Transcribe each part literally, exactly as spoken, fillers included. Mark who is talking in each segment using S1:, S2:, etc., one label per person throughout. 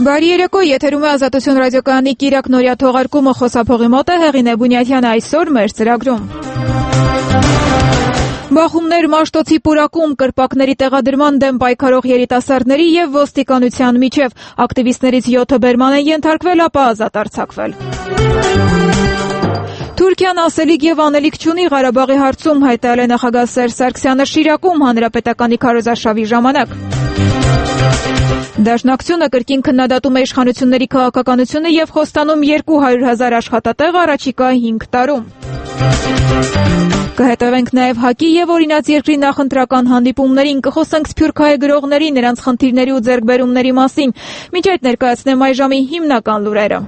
S1: Բարի երեկո, եթերում է Ազատություն ռադիոկայանի կիրակ նորյա թողարկումը, խոսափողի մոտ է Հեղինե Բունյաթյանը այսօր մեր ծրագրում։ Բախումներ Մաշտոցի պուրակում, կրպակների տեղադրման դեմ պայքարող երիտասարդների և ոստիկանության միջև, ակտիվիստներից յոթը բերման են ենթարկվել, ապա ազատ արձակվել։ Թուրքիան ասելիք և անելիք չունի Ղարաբաղի հարցում, հայտարարել է նախագահ Սերժ Սարգսյանը Շիրակում հանրապետականի քարոզարշավի ժամանակ։ Դաշնակցությունը կրկին քննադատում է իշխանությունների քաղաքականությունը և խոստանում երկու հարյուր հազար աշխատատեղ առաջիկա հինգ տարում։ Կհետևենք նաև ՀԱԿ-ի և Օրինաց երկրի նախընտրական հանդիպումներին, կխոսենք սփյուռքահայ գրողների, նրանց խնդիրների ու ձեռքբերումների մասին։ Մինչ այդ ներկայացնեմ այժմի հիմնական լուրերը։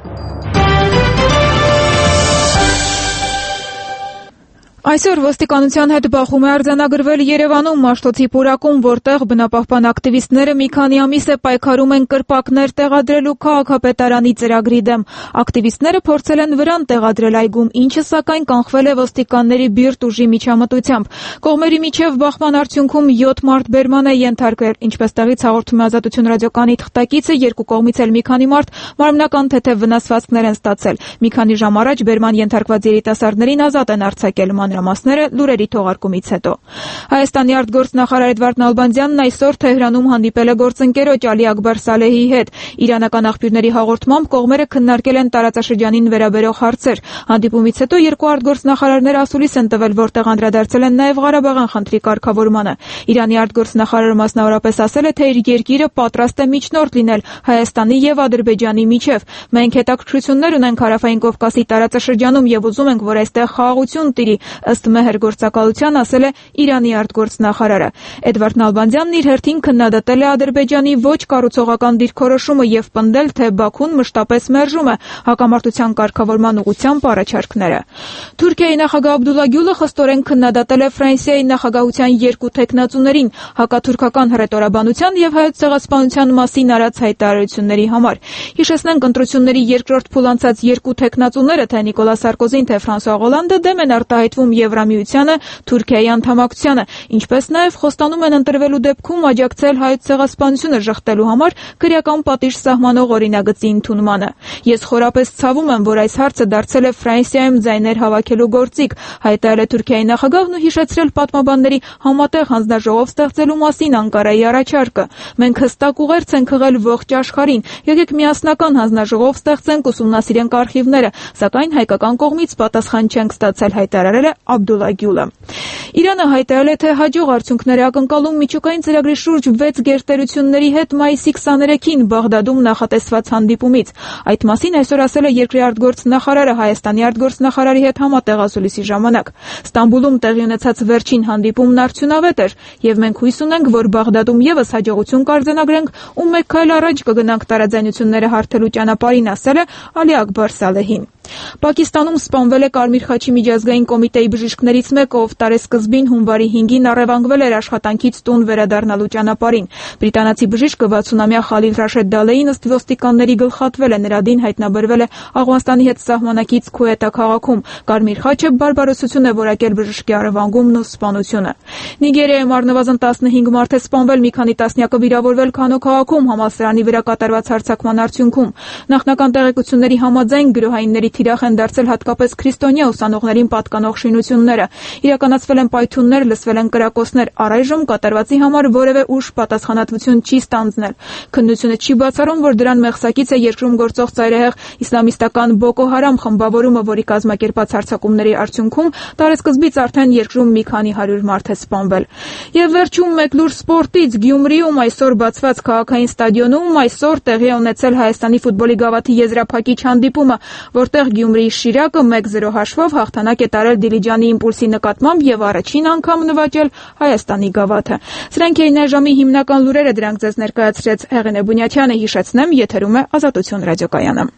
S1: Այսօր ոստիկանության հետ բախում է արձանագրվել Երևանում Մաշտոցի պուրակում, որտեղ բնապահպան ակտիվիստները մի քանի ամիս է պայքարում են կրպակներ տեղադրելու քաղաքապետարանի ծրագրի դեմ։ Ակտիվիստները փորձել են վրան տեղադրել այգում, ինչը սակայն կանխվել է ոստիկանների բիրտ ուժի միջամտությամբ։ Կողմերի միջև բախման արդյունքում յոթ մարդ բերման է ենթարկվել, ինչպես տեղից հաղորդում է Ազատություն ռադիոկայանի թղթակիցը, երկու կողմից էլ մի քանի մարդ մարմնական թեթև վնասվածքներ են ստացել։ Մի քանի ժամ առաջ բերման ենթարկված երիտասարդներին ազատ են արձակել։ Մանրամասները լուրերի թողարկումից հետո։ Հայաստանի արտգործնախարար Էդվարդ Նալբանդյանն այսօր Թեհրանում հանդիպել է գործընկերոջ Ալի Աքբար Սալեհի հետ։ Իրանական աղբյուրների հաղորդմամբ կողմերը քննարկել են տարածաշրջանին վերաբերող հարցեր։ Հանդիպումից հետո երկու արտգործնախարարները ասուլիս են տվել, որտեղ անդրադարձել են նաև Ղարաբաղյան խնդրի կարգավորմանը։ Իրանի արտգործնախարարը մասնավորապես ասել է, թե իր երկիրը պատրաստ է միջնորդ լինել Հայաստանի եւ Ադրբեջանի միջև։ Մենք հետաքրքրություններ ունենք Հարավային Կովկասի տարածաշրջանում եւ ուզում ենք, որ այստեղ խաղաղություն տիրի, ըստ մեհր գործակալության ասել է Իրանի արտգործնախարարը։ Էդվարդ Նալբանդյանն իր հերթին քննադատել է Ադրբեջանի ոչ կառուցողական դիրքորոշումը եւ պնդել, թե Բաքուն մշտապես մերժում է հակամարտության կարգավորման ուղղությամբ առաջարկները։ Թուրքիայի նախագահ Աբդուլլա Գյուլը խստորեն քննադատել է Ֆրանսիայի նախագահության երկու տեխնացուներին հակաթուրքական հռետորաբանության եւ հայոց ցեղասպանության մասին արած հայտարարությունների համար։ Հիշեցնենք, ընտրությունների երկրորդ փուլ անցած երկու տեխնացուները, թե Նիկոլա Սարկոզին, թե Ֆրանսուଆ Հոլանդը դեմ են արտահայտվում Եվրամիությանը, Թուրքիայի անդամակցությանը, ինչպես նաև խոստանում են ընտրվելու դեպքում աջակցել հայոց ցեղասպանությունը ժխտելու համար քրեական պատիժ սահմանող օրինագծի ընդունմանը։ Ես խորապես ցավում եմ, որ այս հարցը դարձել է Ֆրանսիայում ձայներ հավաքելու գործիք, հայտարարել է Թուրքիայի նախագահն ու հիշեցրել պատմաբանների համատեղ հանձնաժողով ստեղծելու մասին Անկարայի առաջարկը։ Մենք հստակ ուղերձ ենք հղել ողջ աշխարհին, եկեք միասնական հանձնաժողով ստեղծենք, ուսումնասիրենք արխիվները, սակայն հայկական կողմից պատասխան չենք ստացել, հայտարարել է Աբդուլլա Գյուլը։ Իրանը հայտարարել է, թե հաջող արդյունքներ է ակնկալում միջուկային ծրագրի շուրջ վեց գերտերությունների հետ մայիսի քսաներեքին Բաղդադում նախատեսված հանդիպումից։ Այդ մասին այսօր ասել է երկրի արտգործնախարարը Հայաստանի արտգործնախարարի հետ համատեղ ասուլիսի ժամանակ։ Ստամբուլում տեղի ունեցած վերջին հանդիպումն արդյունավետ էր, եւ մենք հույս ունենք, որ Բաղդադում եւս հաջողություն կարձանագրենք ու մեկ քայլ առաջ կգնանք տարաձայնությունները հարթելու ճանապարհին, ասել է Ալի Աքբար Սալեհին։ Պակիստանում սպանվել է Կարմիր խաչի միջազգային կոմիտեի բժիշկներից մեկը, ով տարեսկզբին հունվարի հինգին առևանգվել էր աշխատանքից տուն վերադառնալու ճանապարհին։ Բրիտանացի բժիշկը վաթսունամյա Խալիլ Ռաշեդ Դալեին ըստ ոստիկանների գլխատվել է, նրա դին հայտնաբերվել է Աֆղանստանի հետ սահմանակից Քուեթա քաղաքում։ Կարմիր խաչը բարբարոսություն է որակել բժշկի առևանգումն ու սպանությունը։ Նիգերիայում առնվազն տասնհինգ մարդ է սպանվել, մի քանի տասնյակը վիրավորվել Քանո քաղաքում համալսարանի վրա կատարված հարձակման արդյունքում։ Նախնական տեղեկությունների համաձայն գրոհայինների թիրախ են դարձել հատկապես քրիստոնյա ուսանողներին պատկանող շինությունները։ Իրականացվել են պայթյուններ, լսվել են կրակոցներ, առայժմ կատարվածի համար որևէ ուժ պատասխանատվություն չի ստանձնել։ Քննությունը չի բացառում, որ դրան մեղսակից է երկրում գործող ծայրահեղ իսլամիստական Բոկո Հարամ խմբավորումը, որի կազմակերպած հարձակումների արդյունքում տարեսկզբից արդեն երկրում մի քանի հարյուր մարդ է սպանվել։ Եվ վերջում մեկ լուր սպորտից Գյումրիում այսօր բացված քաղաքային ստադիոնում այսօր տեղի է ունեցել Հայաստանի ֆուտբոլի գավաթի եզրափակիչ հանդիպումը, որտեղ Գյումրիի Շիրակը մեկ զրո հաշվով հաղթանակ է տարել Դիլիջանի Իմպուլսի նկատմամբ եւ առաջին անգամ նվաճել Հայաստանի գավաթը։ Սրանք էին այժմի հիմնական լուրերը, դրանք ձեզ ներկայացրեց Հեղինե Բունյաթյանը, հիշեցնեմ, եթերում է Ազատություն ռադիոկայանը։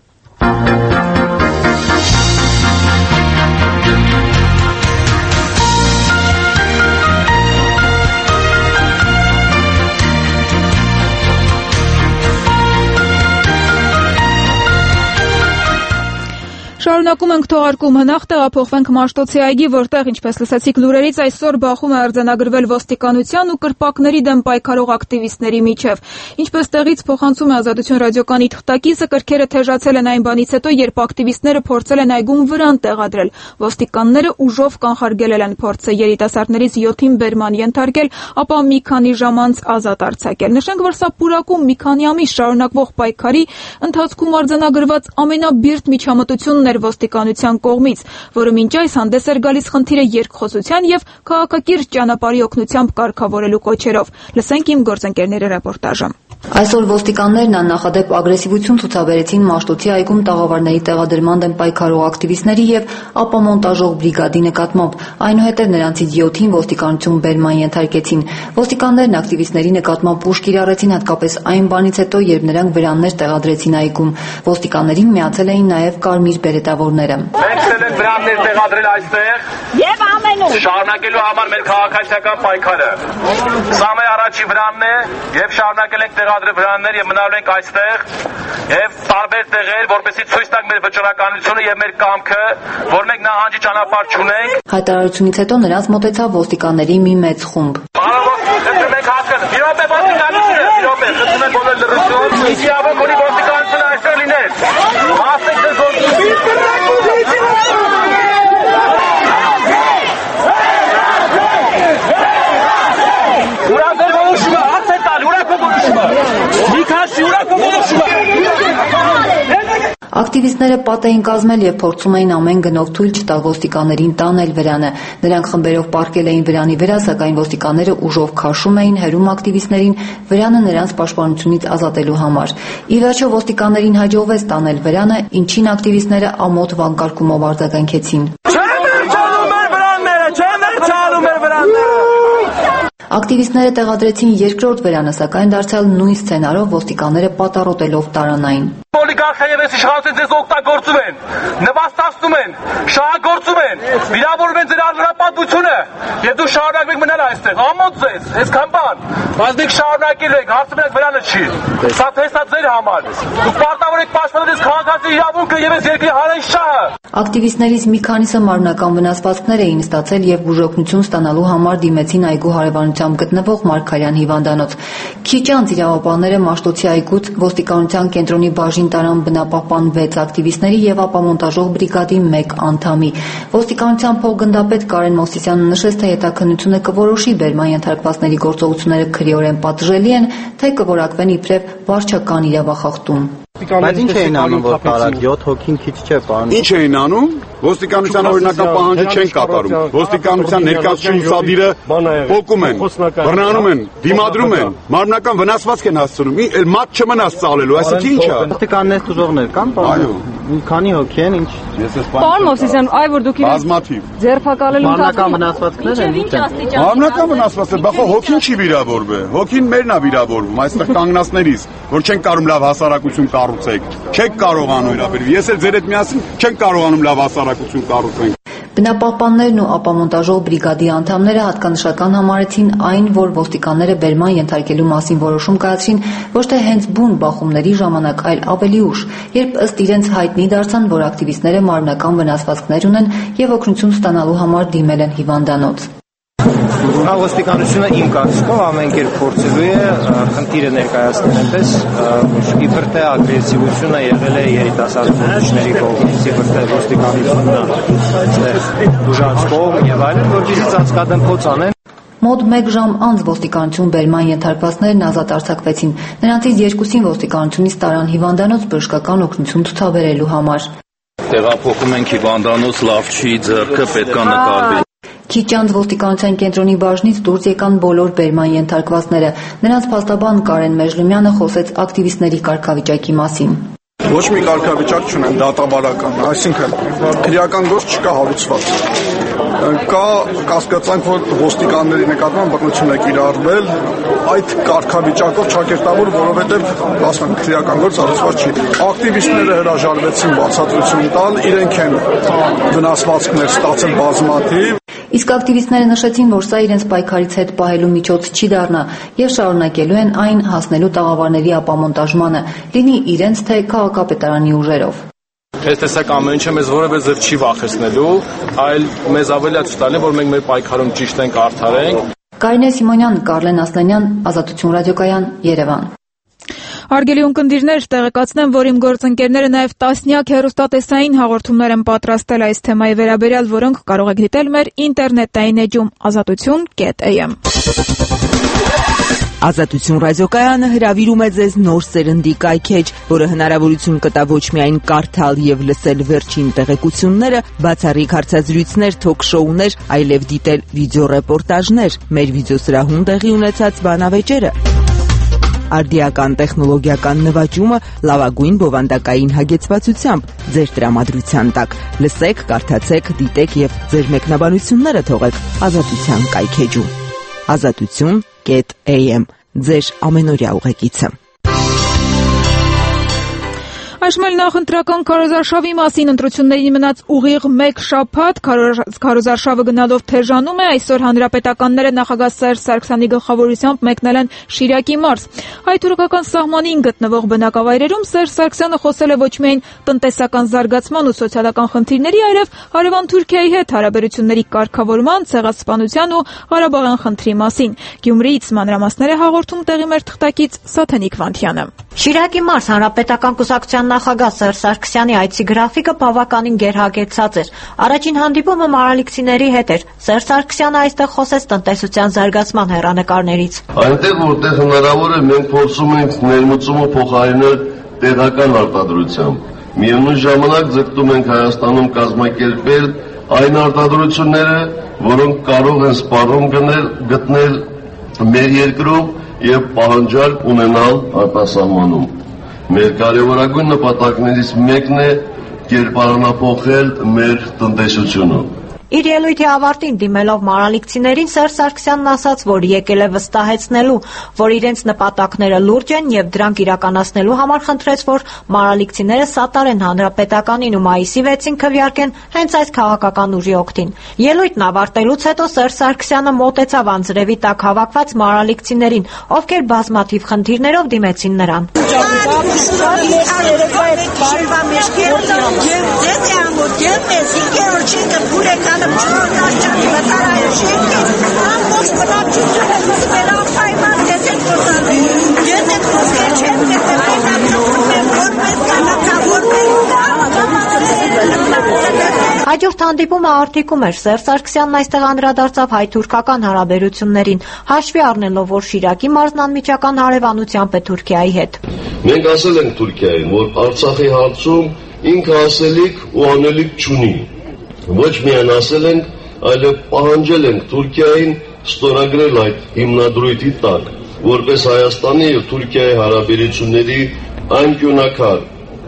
S1: Շարունակում ենք թողարկումը, նախ տեղափոխվենք Մաշտոցի այգի, որտեղ, ինչպես լսեցիք լուրերից, այսօր բախում է արձանագրվել ոստիկանության ու կրպակների դեմ պայքարող ակտիվիստների միջև։ Ինչպես տեղից փոխանցում է Ազատություն ռադիոկայանի թղթակիցը, կրքերը թեժացել են այն բանից հետո, երբ ակտիվիստները փորձել են այգում վրան տեղադրել։ Ոստիկանները ուժով կանխարգելել են փորձը, երիտասարդներից յոթին բերման ենթարկել, ապա մի քանի ժամ անց ազատ արձակել։ Նշենք, որ սա պուրակում մի քանի ամիս շարունակվող պայքարի ընթացքում արձանագրված ամենաբիրտ միջամտությունն էր ոստիկանության կողմից, որը մինչ այս հանդես էր գալիս խնդիրը երկխոսության եւ քաղաքակիրթ ճանապարհի օգնությամբ կարգավորելու կոչերով։ Լսենք իմ գործընկերների ռեպորտաժը։
S2: Այսօր ոստիկաններն աննախադեպ ագրեսիվություն ցուցաբերեցին Մաշտոցի այգում տաղավարների տեղադրման դեմ պայքարող ակտիվիստների եւ ապամոնտաժող բրիգադի նկատմամբ, այնուհետև նրանցից յոթին ոստիկանություն բերման ենթարկեցին։ Ոստիկաններն ակտիվիստների նկատմամբ ուժ կիրառեցին հատկապես այն բանից հետո, երբ նրանք վրաններ տեղադրեցին այգում։ Ոստիկաններին միացել էին նաեւ կարմիր բերետավորները։
S3: Մենք ցել ենք վրաններ տեղադրել այստեղ
S4: եւ ամենուր
S3: շարունակելու համար մեր քաղաքացիական պայքարը։ Սա մեր առաջին վրանն է եւ շարունակել ենք տեղադրել վրաններ եւ մնալու ենք այստեղ եւ տարբեր տեղեր, որպեսզի ցույց տանք մեր վճռականությունը եւ մեր կամքը, որ մենք նահանջի ճանապարհ չունենք։
S2: Հայտարարությունից հետո նրանց մոտեցավ ոստիկանների մի մեծ խումբ։
S3: Խնդրում ենք հասկանալ, մի րոպե ոստիկանությունը, մի րոպե, խնդրում ենք բոլոր լրացում, ինչի ավոք ունի ոստիկանությունը այստեղ լինել։ Հասեք ձեր գործի։ Ուրախ որոշումը, հաց է տալ, ուրախ որոշումը։ Մի քաշի ուրախ որոշումը։
S2: Ակտիվիստները պատ էին կազմել եւ փորձում էին ամեն գնով թույլ չտալ ոստիկաններին տանել վրանը։ Նրանք խմբերով պառկել էին վրանի վրա, սակայն ոստիկանները ուժով քաշում էին հերում ակտիվիստներին վրանը նրանց պաշտպանությունից ազատելու համար։ Ի վերջո ոստիկաններին հաջողվեց տանել վրանը, ինչին ակտիվիստները ամոթ վանկարկումով արձագանքեցին։ Ակտիվիստները տեղադրեցին երկրորդ վրանը, սակայն դարձյալ նույն սցենարով ոստիկանները պատառոտելով տարանային։
S3: Օլիգարխները եւ իշխանությունը ձեզ օգտագործում են, նվաստացնում են, շահագործում են, վիրավորում են ձեր արժանապատվությունը եւ դու շարունակեք մնալ այստեղ, ամոթ ձեզ, այսքան բան, բայց դուք շարունակել եք, հարցում եք վրանը չի, սա թեստա ձեր համար, դուք պարտավոր եք պաշտպանել ձեզ քաղաքացի իրավունքը եւ այս երկրի հանրային շահը։
S2: Ակտիվիստներից մի քանիսը մարմնական վնասվածքներ էին ստացել եւ բուժօգնություն ստանալու համար դիմեցին այգու հարևանությամբ գտնվող Մարգարյան հիվանդանոց։ Քիչ անց իրավապահները Մաշտոցի այգուց ոստիկանության կենտրոնի բաժին տարան բնապահպան վեց ակտիվիստների եւ ապամոնտաժող բրիգադի մեկ անդամի։ Ոստիկանության փոխգնդապետ Կարեն Մովսիսյանը նշեց, թե հետաքննությունը կորոշի բերման ենթարկվածների գործողությունները քրեորեն պատժելի են, թե կորակվեն իբրև վարչական իրավախախտում։
S5: Բայց ինչ էին անում, որ տարած յոթ հոգին քիչ չէ, պարոն։
S6: Ինչ էին անում? Ոստիկանության օրինական պահանջը չեն կատարում։ Ոստիկանության ներկայացուցիչ ուսադիրը փոկում են, բռնանում են, դիմադրում են, մարմնական վնասվածք են հասցնում։ Էլ մատ չմնաց ծալելու, այսինքն ի՞նչ է։
S5: Ոստիկաններ դժողներ կան, պարոն։
S6: Այո։
S5: Մի քանի հոգի են, ինչ։
S6: Ես ես
S4: Պարոն Մովսիսյան, այ որ դուք իրենց
S6: բազմաթիվ
S4: ձերբակալելու
S5: մարմնական վնասվածքներ են։
S4: ինչ աստիճան։
S6: Մարմնական վնասվածքը, բախո հոգին չի վիրավորվել։ Հոգին մերն է վիրավորվում, այստեղ կանգնածներից, որ չեն կարող լավ հասարակություն կառուցեք։ Չեք կարողանում իրաբերվել։ Ես էլ ձեր հետ միասին չենք կարողանում լավ հասարակություն կառուցենք։
S2: Բնապահպաններն ու ապամոնտաժող բրիգադի անդամները հատկանշական համարեցին այն, որ ոստիկանները բերման ենթարկելու մասին որոշում կայացրին ոչ թե հենց բուն բախումների ժամանակ, այլ ավելի ուշ, երբ ըստ իրենց հայտնի դարձան, որ ակտիվիստները մարմնական վնասվածքներ ունեն եւ օգնություն ստանալու համար դիմել են հիվանդանոց։
S5: Հա ոստիկանությունը իմ կարծիքով ամեն կերպ փորձելու է խնդիրը ներկայացնել այնպես, որ իբր թե ագրեսիվությունը եղել է երիտասարդ բնակիչների կողմից, իբր թե ոստիկանությունը դժվարացկող եւ այլն, որպեսզի ծածկադմփոց անեն։
S2: Մոտ մեկ ժամ անց ոստիկանություն բերման ենթարկվածներն ազատ արձակվեցին։ Նրանցից երկուսին ոստիկանությունից տարան հիվանդանոց բժշկական օգնություն ցուցաբերելու համար։
S7: Տեղափոխում ենք հիվանդանոց, լավ չի, ձեռքը պետք է նկարվի։
S2: Քիչ անց ոստիկանության կենտրոնի բաժնից դուրս եկան բոլոր բերման ենթարկվածները։ Նրանց փաստաբան Կարեն Մեժլումյանը խոսեց ակտիվիստների կարգավիճակի մասին։
S8: Ոչ մի կարգավիճակ չունեն դատաբարական, այսինքն քրեական գործ չկա հարուցված։ Կա կասկածանք, որ ոստիկանների նկատմամբ բռնություն է կիրառվել, այդ կարգավիճակով ճակերտավոր, որովհետև ասում եմ քրեական գործ հարուցված չի։ Ակտիվիստները հրաժարվեցին բացատրություն տալ, իրենք են վնասվածքներ ստացել բազմաթիվ։
S2: Իսկ ակտիվիստները նշեցին, որ սա իրենց պայքարից հետ պահելու միջոց չի դառնա եւ շարունակելու են այն հասնելու տաղավարների ապամոնտաժմանը, լինի իրենց թե քաղաքապետարանի ուժերով։
S3: Այս տեսակ ամեն ինչը մեզ որևէ ձև չի վախեցնելու, այլ մեզ ավելի է ցույց տալու, որ մենք մեր պայքարում ճիշտ ենք, արդար ենք։
S2: Կարինե Սիմոնյան, Կարլեն Ասլանյան, Ազատություն ռադիոկայան, Երևան։
S1: Հարգելի ունկնդիրներ, տեղեկացնեմ, որ իմ գործընկերները նաև տասնյակ հեռուստատեսային հաղորդումներ են պատրաստել այս թեմայի վերաբերյալ, որոնք կարող եք դիտել մեր ինտերնետային էջում ազատություն կետ էյ էմ։
S9: Ազատություն ռադիոկայանը հրավիրում է ձեզ նոր սերնդի կայքեջ, որը հնարավորություն կտա ոչ միայն կարդալ եւ լսել վերջին տեղեկությունները, բացառիկ հարցազրույցներ, թոք-շոուներ, այլև դիտել վիդեոռեպորտաժներ, մեր վիդեոսրահում տեղի ունեցած բանավեճերը։ Արդիական տեխնոլոգիական նվաճումը լավագույն բովանդակային հագեցվածությամբ ձեր տրամադրության տակ։ Լսեք, կարդացեք, դիտեք եւ ձեր մեկնաբանությունները թողեք Ազատության կայքեջում։ Ազատություն կետ էյ էմ ձեր ամենօրյա ուղեկիցը։
S1: Այժմ նախընտրական քարոզարշավի մասին ընտրություններին մնաց ուղիղ մեկ շաբաթ, քարոզարշավը գնալով թեժանում է, այսօր հանրապետականները նախագահ Սերժ Սարգսյանի գլխավորությամբ մեկնել են Շիրակի մարզ։ Հայ-թուրքական սահմանին գտնվող բնակավայրերում Սերժ Սարգսյանը խոսել է ոչ միայն տնտեսական զարգացման ու սոցիալական խնդիրների, այլև հարևան Թուրքիայի հետ հարաբերությունների կարգավորման, ցեղասպանության ու Ղարաբաղյան խնդրի մասին։ Գյումրիից մանրամասները հաղորդում տեղի մեր թղթակից Սաթենիկ Վանթյանը։
S10: Շիրակի մարզ հանրապետական կուսակցության նախագահ Սերժ Սարգսյանի այցի գրաֆիկը բավականին գերհագեցած էր։ Առաջին հանդիպումը մարալիքցիների հետ էր։ Սերժ Սարգսյանը այստեղ խոսեց տնտեսության զարգացման հեռանկարներից։
S11: Այնտեղ, որտեղ հնարավոր է, մենք փորձում ենք ներմուծումը փոխարինել տեղական արտադրությամբ։ Միևնույն ժամանակ ձգտում ենք Հայաստանում կազմակերպել այն արտադրությունները, որոնք կարող են սպառում գտնել մեր երկրում եւ պահանջարկ ունենալ արտասահմանում։ Մեր կարևորագույն նպատակներից մեկն է կերպարանափոխել մեր տնտեսությունը։
S10: Իր ելույթի ավարտին դիմելով մարալիքցիներին Սերժ Սարգսյանն ասաց, որ եկել է վստահեցնելու, որ իրենց նպատակները լուրջ են եւ դրանք իրականացնելու համար խնդրեց, որ մարալիքցիները սատարեն հանրապետականին ու մայիսի վեցին քվեարկեն հենց այս քաղաքական ուժի օգտին։ Ելույթն ավարտելուց հետո Սերժ Սարգսյանը մոտեցավ անձրևի տակ հավաքված մարալիքցիներին, ովքեր բազմաթիվ խնդիրներով դիմեցին նրան։ Հաջորդ հանդիպումը Արտիկում էր։ Սերժ Սարգսյանն այստեղ անդրադարձավ հայ-թուրքական հարաբերություններին, հաշվի առնելով, որ Շիրակի մարզն անմիջական հարևանությամբ է Թուրքիայի հետ։
S11: Մենք ասել ենք Թուրքիային, որ Արցախի հարցում ինքը ասելիք ու անելիք չունի։ Ոչ միայն ասել ենք, այլև պահանջել ենք Թուրքիային ստորագրել այդ հիմնադրույթի տակ, որպես Հայաստանի եւ Թուրքիայի հարաբերությունների անկյունակար։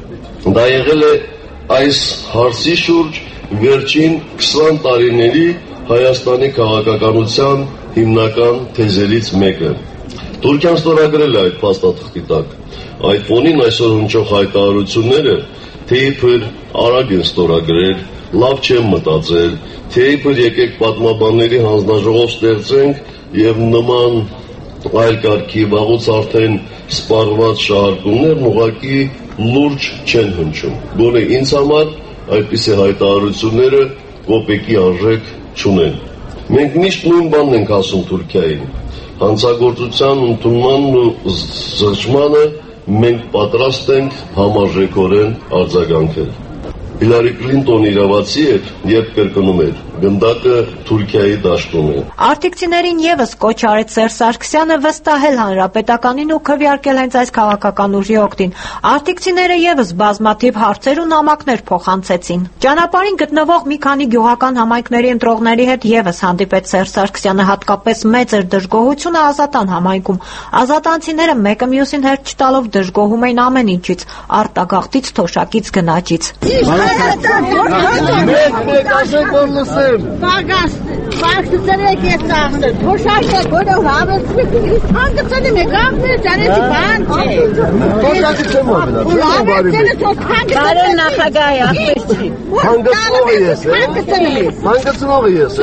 S11: Դա եղել է այս հարցի շուրջ վերջին քսան տարիների Հայաստանի քաղաքականության հիմնական թեզերից մեկը։ Թուրքիան ստորագրել է այդ փաստաթղթի տակ։ Այդ ֆոնին այսօր հնչող հայտարարությունները թե իբր արագ են ստորագրել, լավ չեմ մտածել, թե իբր եկեք պատմաբանների հանձնաժողով ստեղծենք եւ նման այլ կարգի վաղուց արդեն սպառված շահարկումներն ուղղակի լուրջ չեն հնչում։ Գոնե ինձ համար այդպիսի հայտարարությունները կոպեկի արժեք չունեն։ Մենք միշտ նույն բանն ենք ասում Թուրքիային։ Հանցագործության ընդունմանն ու զղջմանը մենք պատրաստ ենք համարժեքորեն արձագանքել։ Հիլարի Կլինտոնը իրավացի էր, երբ կրկնում էր. գնդակը Թուրքիայի դաշտում է։
S10: Արտիկցիներին եւս կոչ արեց Սերժ Սարգսյանը վստահել հանրապետականին ու քվեարկել հենց այս քաղաքական ուժի օգտին։ Արտիկցիները եւս բազմաթիվ հարցեր ու նամակներ փոխանցեցին։ Ճանապարհին գտնվող մի քանի գյուղական համայնքների ընտրողների հետ եւս հանդիպեց Սերժ Սարգսյանը, հատկապես մեծ էր դժգոհությունը Ազատան համայնքում։ Ազատանցիները մեկը մյուսին հերթ չտալով դժգոհում էին ամեն ինչից՝ արտագաղթից, թոշակից, գնաճից։
S11: Մեկ մեկ ասեք որ լսեմ։
S12: Պագաս, պագսցրեք ես ասել։ Փոշակը գորով հավեցրեք, իսկ հանգցնեմ եք ամեն ճանեչի բան չէ։
S11: Փոշակը չեմ մոռանա։
S12: Բարոն նախագահ, ասես չի։
S11: Հանգցնողը ես, հանգցնողը ես։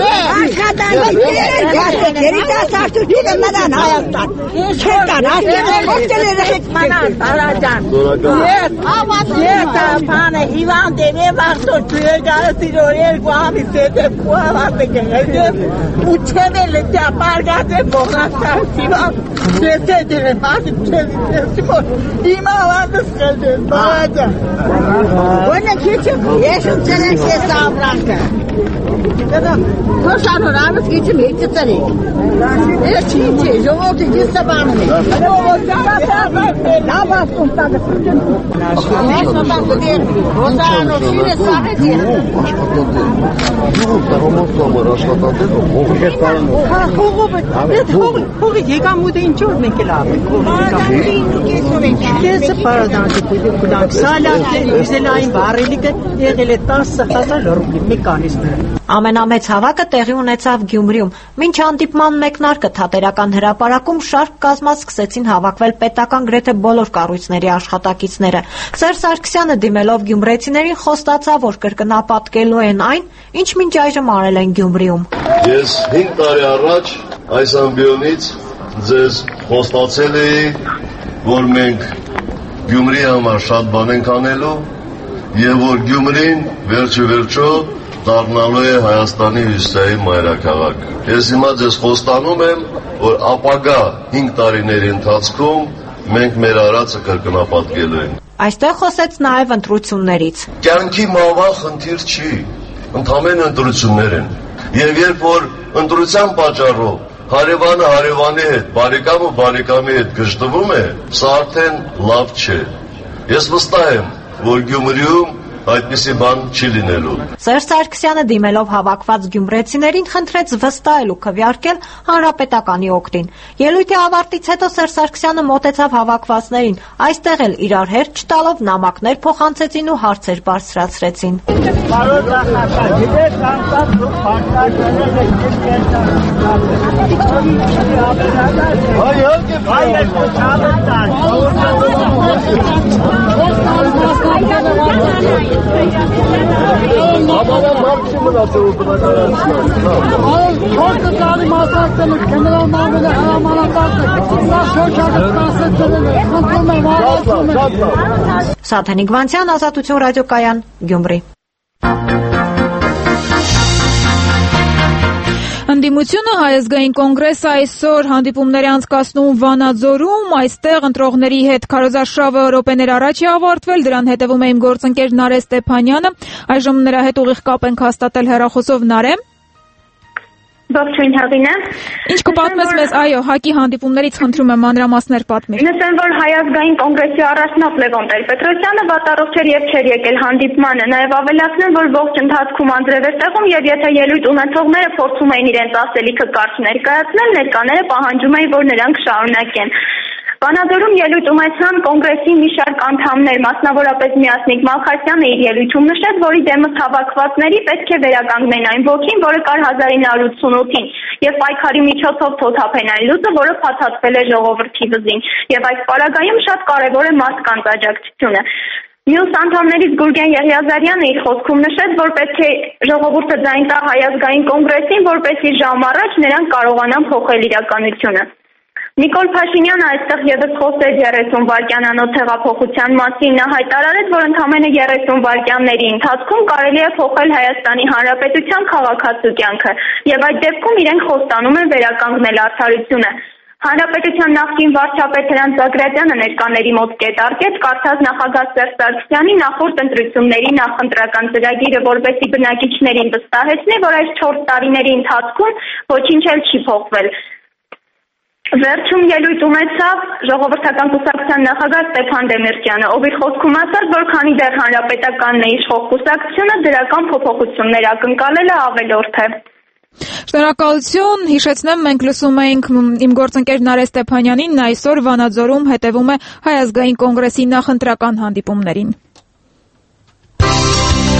S12: Երիտասարդությունը մնան Հայաստան։ Չեկան, ասել եք մնան Արաջան։ Ես, ես բանը հիվանդ եմ, վաղտոր չուերգարը սիրորել գուամիս հետ եմ գուամաս եք եմ ու չեմ էլ դա պարգած եմ բողնաստար հիվանդ ես հետ եմ ասիմ չեմ սիմոր իմա ավանդս խելդես բարաջան ոյնը քիչեմ ես ու ծրենք ես ավրանքը Թոշանոր անս գիչեմ հետ ծրենք ես չի չի ժողորդի գիստը բանում եմ լավ ասում տագը ես նոտան կդեր Ռոզանով շիրը սաղեց ես
S13: Հողի եկամուտը ինչով մենք էլ ապենք Կեսը պարադանցը կուդանք սալատ իզելային բարելիկը եղել է տասը հազար ռուբլի մեկանիզմը
S10: Ամենամեծ հավաքը տեղի ունեցավ Գյումրիում։ Մինչ հանդիպման մեկնարկը թատերական հրապարակում շարք կազմած սկսեցին հավաքվել պետական գրեթե բոլոր կառույցների աշխատակիցները։ Սերժ Սարգսյանը դիմելով գյումրեցիներին խոստացավ, որ կրկնապատկելու են այն, ինչ մինչ այժմ արել են Գյումրիում։
S11: Ես հինգ տարի առաջ այս ամբիոնից ձեզ խոստացել էի, որ մենք Գյումրիի համար շատ բան ենք անելու եւ որ Գյումրին վերջը վերջո դառնալու է Հայաստանի հյուսիսային մայրաքաղաք։ Ես հիմա ձեզ խոստանում եմ, որ ապագա հինգ տարիների ընթացքում մենք մեր արածը կրկնապատկելու ենք։
S10: Այստեղ խոսեց նաև ընտրություններից։
S11: Կյանքի մահվան խնդիր չի, ընդհանրեն ընտրություններ են։ Եվ երբ որ ընտրության պատճառով հարևանը հարևանի հետ, բարեկամը բարեկամի հետ գժտվում է, սա արդեն լավ չէ։ Ես վստահ եմ, որ Գյումրիում այդպիսի բան չի լինելու։
S10: Սերժ Սարգսյանը դիմելով հավաքված գյումրեցիներին խնդրեց վստահել ու քվեարկել հանրապետականի օգտին։ Ելույթի ավարտից հետո Սերժ Սարգսյանը մոտեցավ հավաքվածներին, այստեղ էլ իրար հերթ չտալով նամակներ փոխանցեցին ու հարցեր բարձրացրեցին։
S12: Բարոն նախագահ, գիտեք անցած բանկարներն
S11: Ամանը մարդ չի մնացել ու բնակարանցի։
S12: Չորսը տարի մասնակցել եք գեներալ Մամեդը հրամանատարն եք, նա շոչակը կասեցրել եք, խնդրում եմ, արեցում եք։
S10: Սաթենիկ Վանցյան, Ազատություն ռադիոկայան, Գյումրի։
S1: Ընդդիմությունը Հայ ազգային կոնգրեսը այսօր հանդիպումներ է անցկացնում Վանաձորում, այստեղ ընտրողների հետ քարոզարշավը րոպեներ առաջ է ավարտվել, դրան հետևում է իմ գործընկեր Նարէ Ստեփանյանը, այժմ նրա հետ ուղիղ կապ ենք հաստատել հեռախոսով Նարէ։
S14: Ողջույն Հեղինե։
S1: Ինչ կպատմես մեզ, այո, ՀԱԿ-ի հանդիպումներից խնդրում եմ մանրամասներ պատմիր։
S14: Նշեմ, որ Հայ ազգային կոնգրեսի առաջնորդ Լևոն Տեր-Պետրոսյանը վատառողջ էր եւ չէր եկել հանդիպմանը, նաեւ ավելացնեմ, որ ողջ ընթացքում անձրև էր տեղում եւ եթե ելույթ ունեցողները փորձում էին իրենց ասելիքը կարճ ներկայացնել, ներկաները պահանջում էին, որ նրանք շարունակեն։ Վանաձորում ելույթ ունեցան կոնգրեսի մի շարք անդամներ, մասնավորապես Միասնիկ Մալխասյանը իր ելույթում նշեց, որի դեմս հավաքվածների պետք է վերականգնեն այն ոգին, որը կար հազար ինը հարյուր ութսունութին, եւ պայքարի միջոցով թոթափեն այն լուծը, որը փաթաթվել է ժողովրդի վզին։ Եվ այս պարագայում շատ կարեւոր է մարդկանց աջակցությունը։ Մյուս անդամներից Գուրգեն Եղիազարյանը իր խոսքում նշեց, որ պետք է ժողովուրդը ձայն տա Հայ ազգային կոնգրեսին, որպեսզի ժամ առաջ նրանք կարողանան փոխել իրականությունը։ Նիկոլ Փաշինյանը այստեղ ևս խոսեց երեսուն վայրկյանանոց հեղափոխության մասին, նա հայտարարեց, որ ընդամենը երեսուն վայրկյանների ընթացքում կարելի է փոխել Հայաստանի Հանրապետության քաղաքացու կյանքը, եւ այդ դեպքում իրենք խոստանում են վերականգնել արդարությունը։ Հանրապետության նախկին վարչապետ Հրանտ Զագրատյանը ներկաների մոտ կետարկեց, կարծած նախագահ Սերժ Սարգսյանի նախորդ ընտրությունների նախընտրական ծրագիրը, որպեսզի բնակիչներին վստահեցնի, որ այս չորս տարիների ընթացքում ոչինչ էլ չի փոխվել։ Վերջում ելույթ ունեցավ Ժողովրդական կուսակցության նախագահ Ստեփան Դեմիրճյանը, ով իր խոսքում ասաց, որ քանի դեռ հանրապետականն է իշխող կուսակցությունը, դրական փոփոխություններ ակնկալելը ավելորդ է։
S1: Շնորհակալություն, հիշեցնեմ, մենք լսում էինք իմ գործընկեր Նարէ Ստեփանյանին, նա այսօր Վանաձորում հետևում է Հայ ազգային կոնգրեսի նախընտրական հանդիպումներին։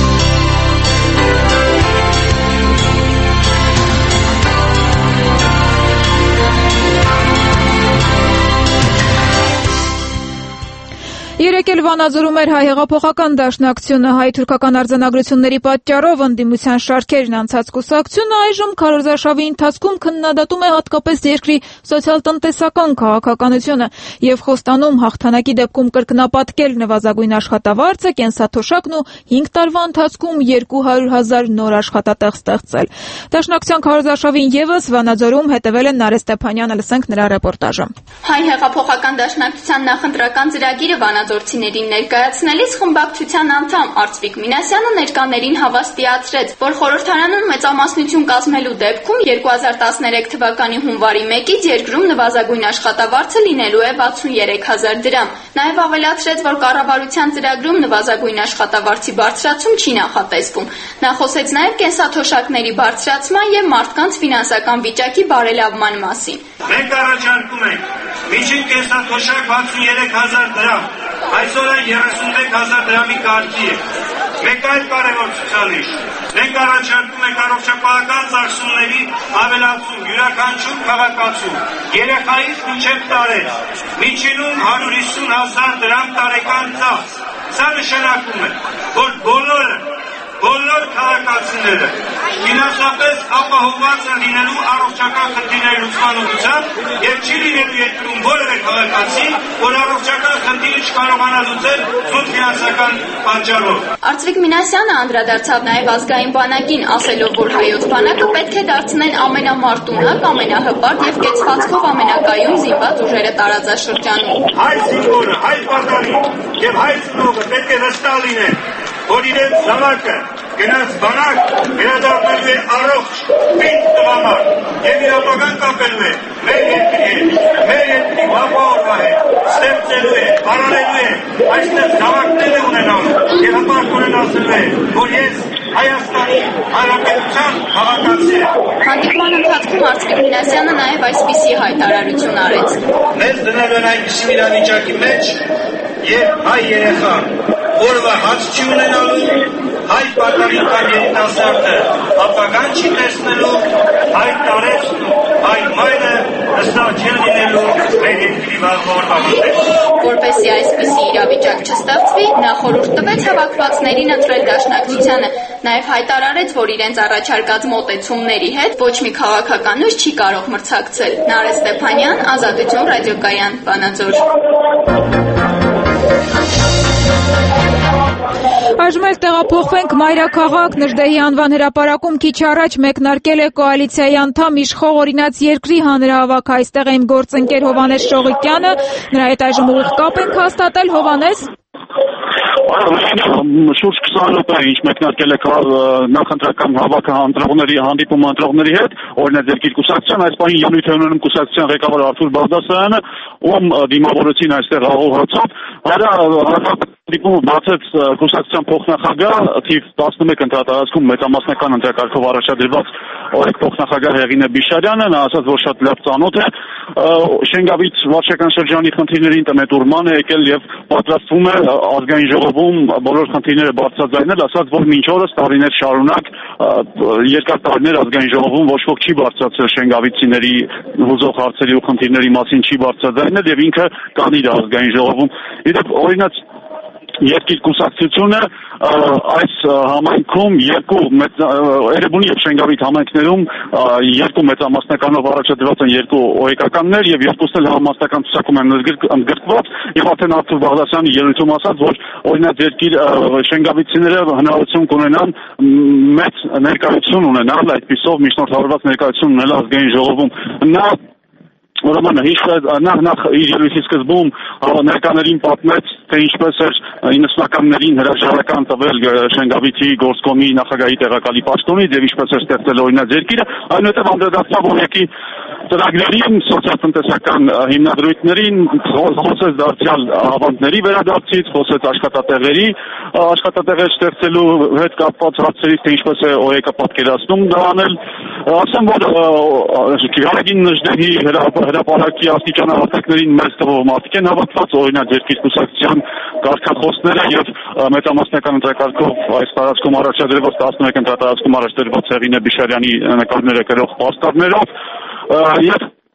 S1: Երեկ էլ Վանաձորում էր հայ հեղափոխական դաշնակցությունը հայ-թուրքական արձանագրությունների պատճառով ընդդիմության շարքերն անցած կուսակցությունը այժմ քարոզարշավի ընթացքում քննադատում է հատկապես երկրի սոցիալ-տնտեսական քաղաքականությունը եւ խոստանում հաղթանակի դեպքում կրկնապատկել նվազագույն աշխատավարձը, կենսաթոշակն ու հինգ տարվա ընթացքում երկու հարյուր հազար նոր աշխատատեղ ստեղծել։ Դաշնակցության քարոզարշավին եւս Վանաձորում հետևել է Նարէ Ստեփանյանը, լսենք նրա ռեպորտաժը։
S15: Հայ հեղափոխական դաշնակցության նախընտրական ծրագիրը Վանաձորցիներին ներկայացնելիս խմբակցության անդամ Արծվիկ Մինասյանը ներկաներին հավաստիացրեց, որ խորհրդարանում մեծամասնություն կազմելու դեպքում երկու հազար տասներեք թվականի հունվարի մեկից երկրում նվազագույն աշխատավարձը լինելու է վաթսուներեք հազար դրամ։ Նաև ավելացրեց, որ կառավարության ծրագրում նվազագույն աշխատավարձի բարձրացում չի նախատեսվում։ Նա խոսեց նաև կենսաթոշակների բարձրացման եւ մարդկանց ֆինանսական վիճակի բարելավման մասին։
S16: Մենք առաջարկում ենք միջին կենսաթոշակ վաթսուներեք հազար դրամ, այսօր այն երեսունմեկ հազար դրամի կարգի է։ Մեկ այլ կարևոր ցուցանիշ։ Մենք առաջարկում ենք առողջապահական ծախսումների ավելացում յուրաքանչյուր քաղաքացու երեխայից մինչև տարեց, միջինում հարյուր հիսուն հազար դրամ տարեկան ծախս։ Սա նշանակում է, որ բոլորը բոլոր քաղաքացիները ֆինանսապես ապահովված են լինելու առողջական խնդիրների լուծման ուղղությամբ եւ չի լինելու երկրում որևէ քաղաքացի, որ առողջական խնդիրը չկարողանա լուծել զուտ ֆինանսական պատճառով։
S15: Արծվիկ Մինասյանը անդրադարձավ նաեւ ազգային բանակին, ասելով, որ հայոց բանակը պետք է դարձնեն ամենամարտունակ, ամենահպարտ եւ կեցվածքով ամենակայուն զինված ուժերը տարածաշրջանում։
S16: Հայ զինվորը, հայ պատանի եւ հայ զինվորը պետք է վստահ լինեն, որ իրենց զավակը գնաց բանակ վերադառնալու է առողջ, պինդ տղամարդ եւ իր ապագան կապելու է մեր երկրի հետ, մեր երկրի ապահովવા հետ, ստեղծելու է, բարալելու է, այստեղ զավակներ է ունենալու եւ հպարտ ունենալու է, որ ես Հայաստանի Հանրապետության քաղաքացի եմ։
S15: Հանդիպման ընթացքում Արծվիկ Մինասյանը նաեւ այսպիսի հայտարարություն արեց։
S16: Մեզ դնել են այնպիսի իրավիճակի մեջ, երբ հայ երեխա որը հաց չի ունենալու, հայ պատանեկան երիտասարդը ապագան չի տեսնելու, հայ տարեցն ու հայ մայրը հստակ չեն լինելու մեր երկրի վաղորդավանդել։
S15: Որպեսզի այսպիսի իրավիճակ չստեղծվի, նա խորհուրդ տվեց հավաքվածներին ընտրել դաշնակցությանը, նաև հայտարարեց, որ իրենց առաջարկած մոտեցումների հետ ոչ մի քաղաքական ուժ չի կարող մրցակցել։ Նարէ Ստեփանյան, Ազատություն ռադիոկայան, Վանաձոր։
S1: Այժմ էլ տեղափոխվենք Մայրաքաղաք, Նժդեհի անվան հրապարակում քիչ առաջ մեկնարկել է կոալիցիայի անդամ իշխող օրինաց երկրի հանրահավաք, այստեղ է իմ գործընկեր Հովհաննես Շողիկյանը, նրա հետ այժմ ուղիղ կապ ենք հաստատել, Հովհաննես։
S17: Շուրջ քսան րոպե ինչ մեկնարկել է նախընտրական հավաքը ընտրողների հանդիպումը ընտրողների հետ, օրինակ երկիր կուսակցության, այս պահին ելույթ է ունենում կուսակցության ղեկավար Արթուր Բաղդասարյանը, ում դիմավորեցին այստեղ աղոհացով, հարա հանդիպումը բացեց կուսակցության փոխնախագահ թիվ տասնմեկ ընտրատարածքում մեծամասնական ընտրակարգով առաջադրված օրենք փոխնախագահ Հեղինե Բիշարյանը, նա ասաց, որ շատ լավ ծանոթ է Շենգավիթ վարչական շրջանի խնդիրներին, տնետուրման է եկել եւ պատրաստվում է ազգային ժողովում բոլոր խնդիրները բարձրաձայնել, ասաց, որ մինչ օրս տարիներ շարունակ երկար տարիներ ազգային ժողովում ոչ ոք չի բարձրացրել Շենգավիթցիների հուզող հարցերի ու խնդիրների մասին չի բարձրաձայնել եւ ինքը կանի իր ազգային ժողովում։ Իդեպ օրինակ Երկիր կուսակցությունը այս համայնքում երկու Էրեբունի եւ Շենգավիթ համայնքներում երկու մեծամասնականով առաջադրված են երկու օրեկականներ եւ երկուսն էլ համամասնական ցուցակում են ընդգրկված եւ արդեն Արթուր Բաղդասյանի ելույթում ասաց, որ օրինակ Երկիր Շենգավիթցիները հնարավորություն կունենան մեծ ներկայություն ունենալ, այդպիսով միջնորդավորված ներկայություն ունենալ ազգային ժողովում։ Նա Ուրեմն հիշել նախ նախ իր ելույթի սկզբում ներկաներին պատմեց, թե ինչպես էր իննսունականներին հրաժարական տվել Շենգավիթի գործկոմի նախագահի տեղակալի պաշտոնից եւ ինչպես էր ստեղծել օրինաց երկիրը, այնուհետեւ անդրադարձավ օրենքի ծրագրերին, սոցիալ-տնտեսական հիմնադրույթներին, խոսեց դարձյալ ավանդների վերադարձից, խոսեց աշխատատեղերի, աշխատատեղեր ստեղծելու հետ կապված հարցերից, թե ինչպես է օրենքը պատկերացնում դա անել։ Ասեմ, որ Գարեգին Նժդեհի հրապարակի աստիճանահատակներին մեծ թվով մարդիկ են հավաքված, օրինակ Երկիր կուսակցության կարգախոսները եւ մեծամասնական ընտրակարգով այս տարածքում առաջադրված տասնմեկ ընտրատարածքում առաջադրված Հեղինե Բիշարյանի նկարները կրող պաստառներով եւ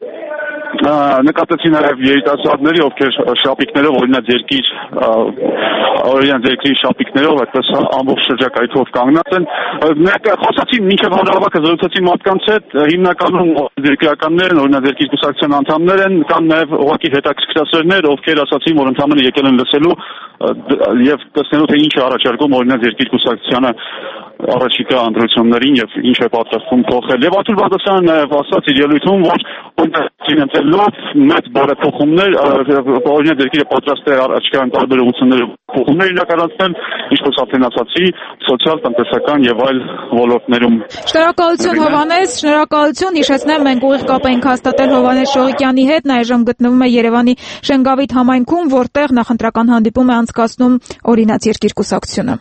S17: Նկատեցի նաև երիտասարդների, ովքեր շապիկներով, օրինակ երկիր, օրինակ երկրի շապիկներով, այդպես ամբողջ շրջակայքով կանգնած են։ Մենք խոսացի մինչև հանրահավաքը զրուցեցի մարդկանց հետ, հիմնականում երկրականներ են, օրինակ երկիր կուսակցության անդամներ են, կան նաև ուղղակի հետաքրքրասերներ, ովքեր ասացին, որ ընդհանրապես եկել են լսելու եւ տեսնելու թե ինչ է առաջարկում օրինակ երկիր կուսակցությանը առաջիկա ընտրություններին եւ ինչ է պատրաստվում փոխել։ Եվ Աթուր Բաղդասարյանը նաև ասաց իր ելույթում, որ օրինակ մեծ բարեփոխումներ, օրինակ երկիրը պատրաստ է առաջիկա տարբեր ուղղությունների փոխումներ իրականացնել, ինչպես արդեն ասացի, սոցիալ-տնտեսական եւ այլ ոլորտներում։
S1: Շնորհակալություն Հովհաննես, շնորհակալություն։ Հիշեցնեմ, մենք ուղիղ կապ ենք հաստատել Հովհաննես Շողիկյանի հետ, նա այժմ գտնվում է Երևանի Շենգավիթ համայնքում, որտեղ նախընտրական հանդիպում է անցկացնում Օրինաց երկիր կուսակցությունը։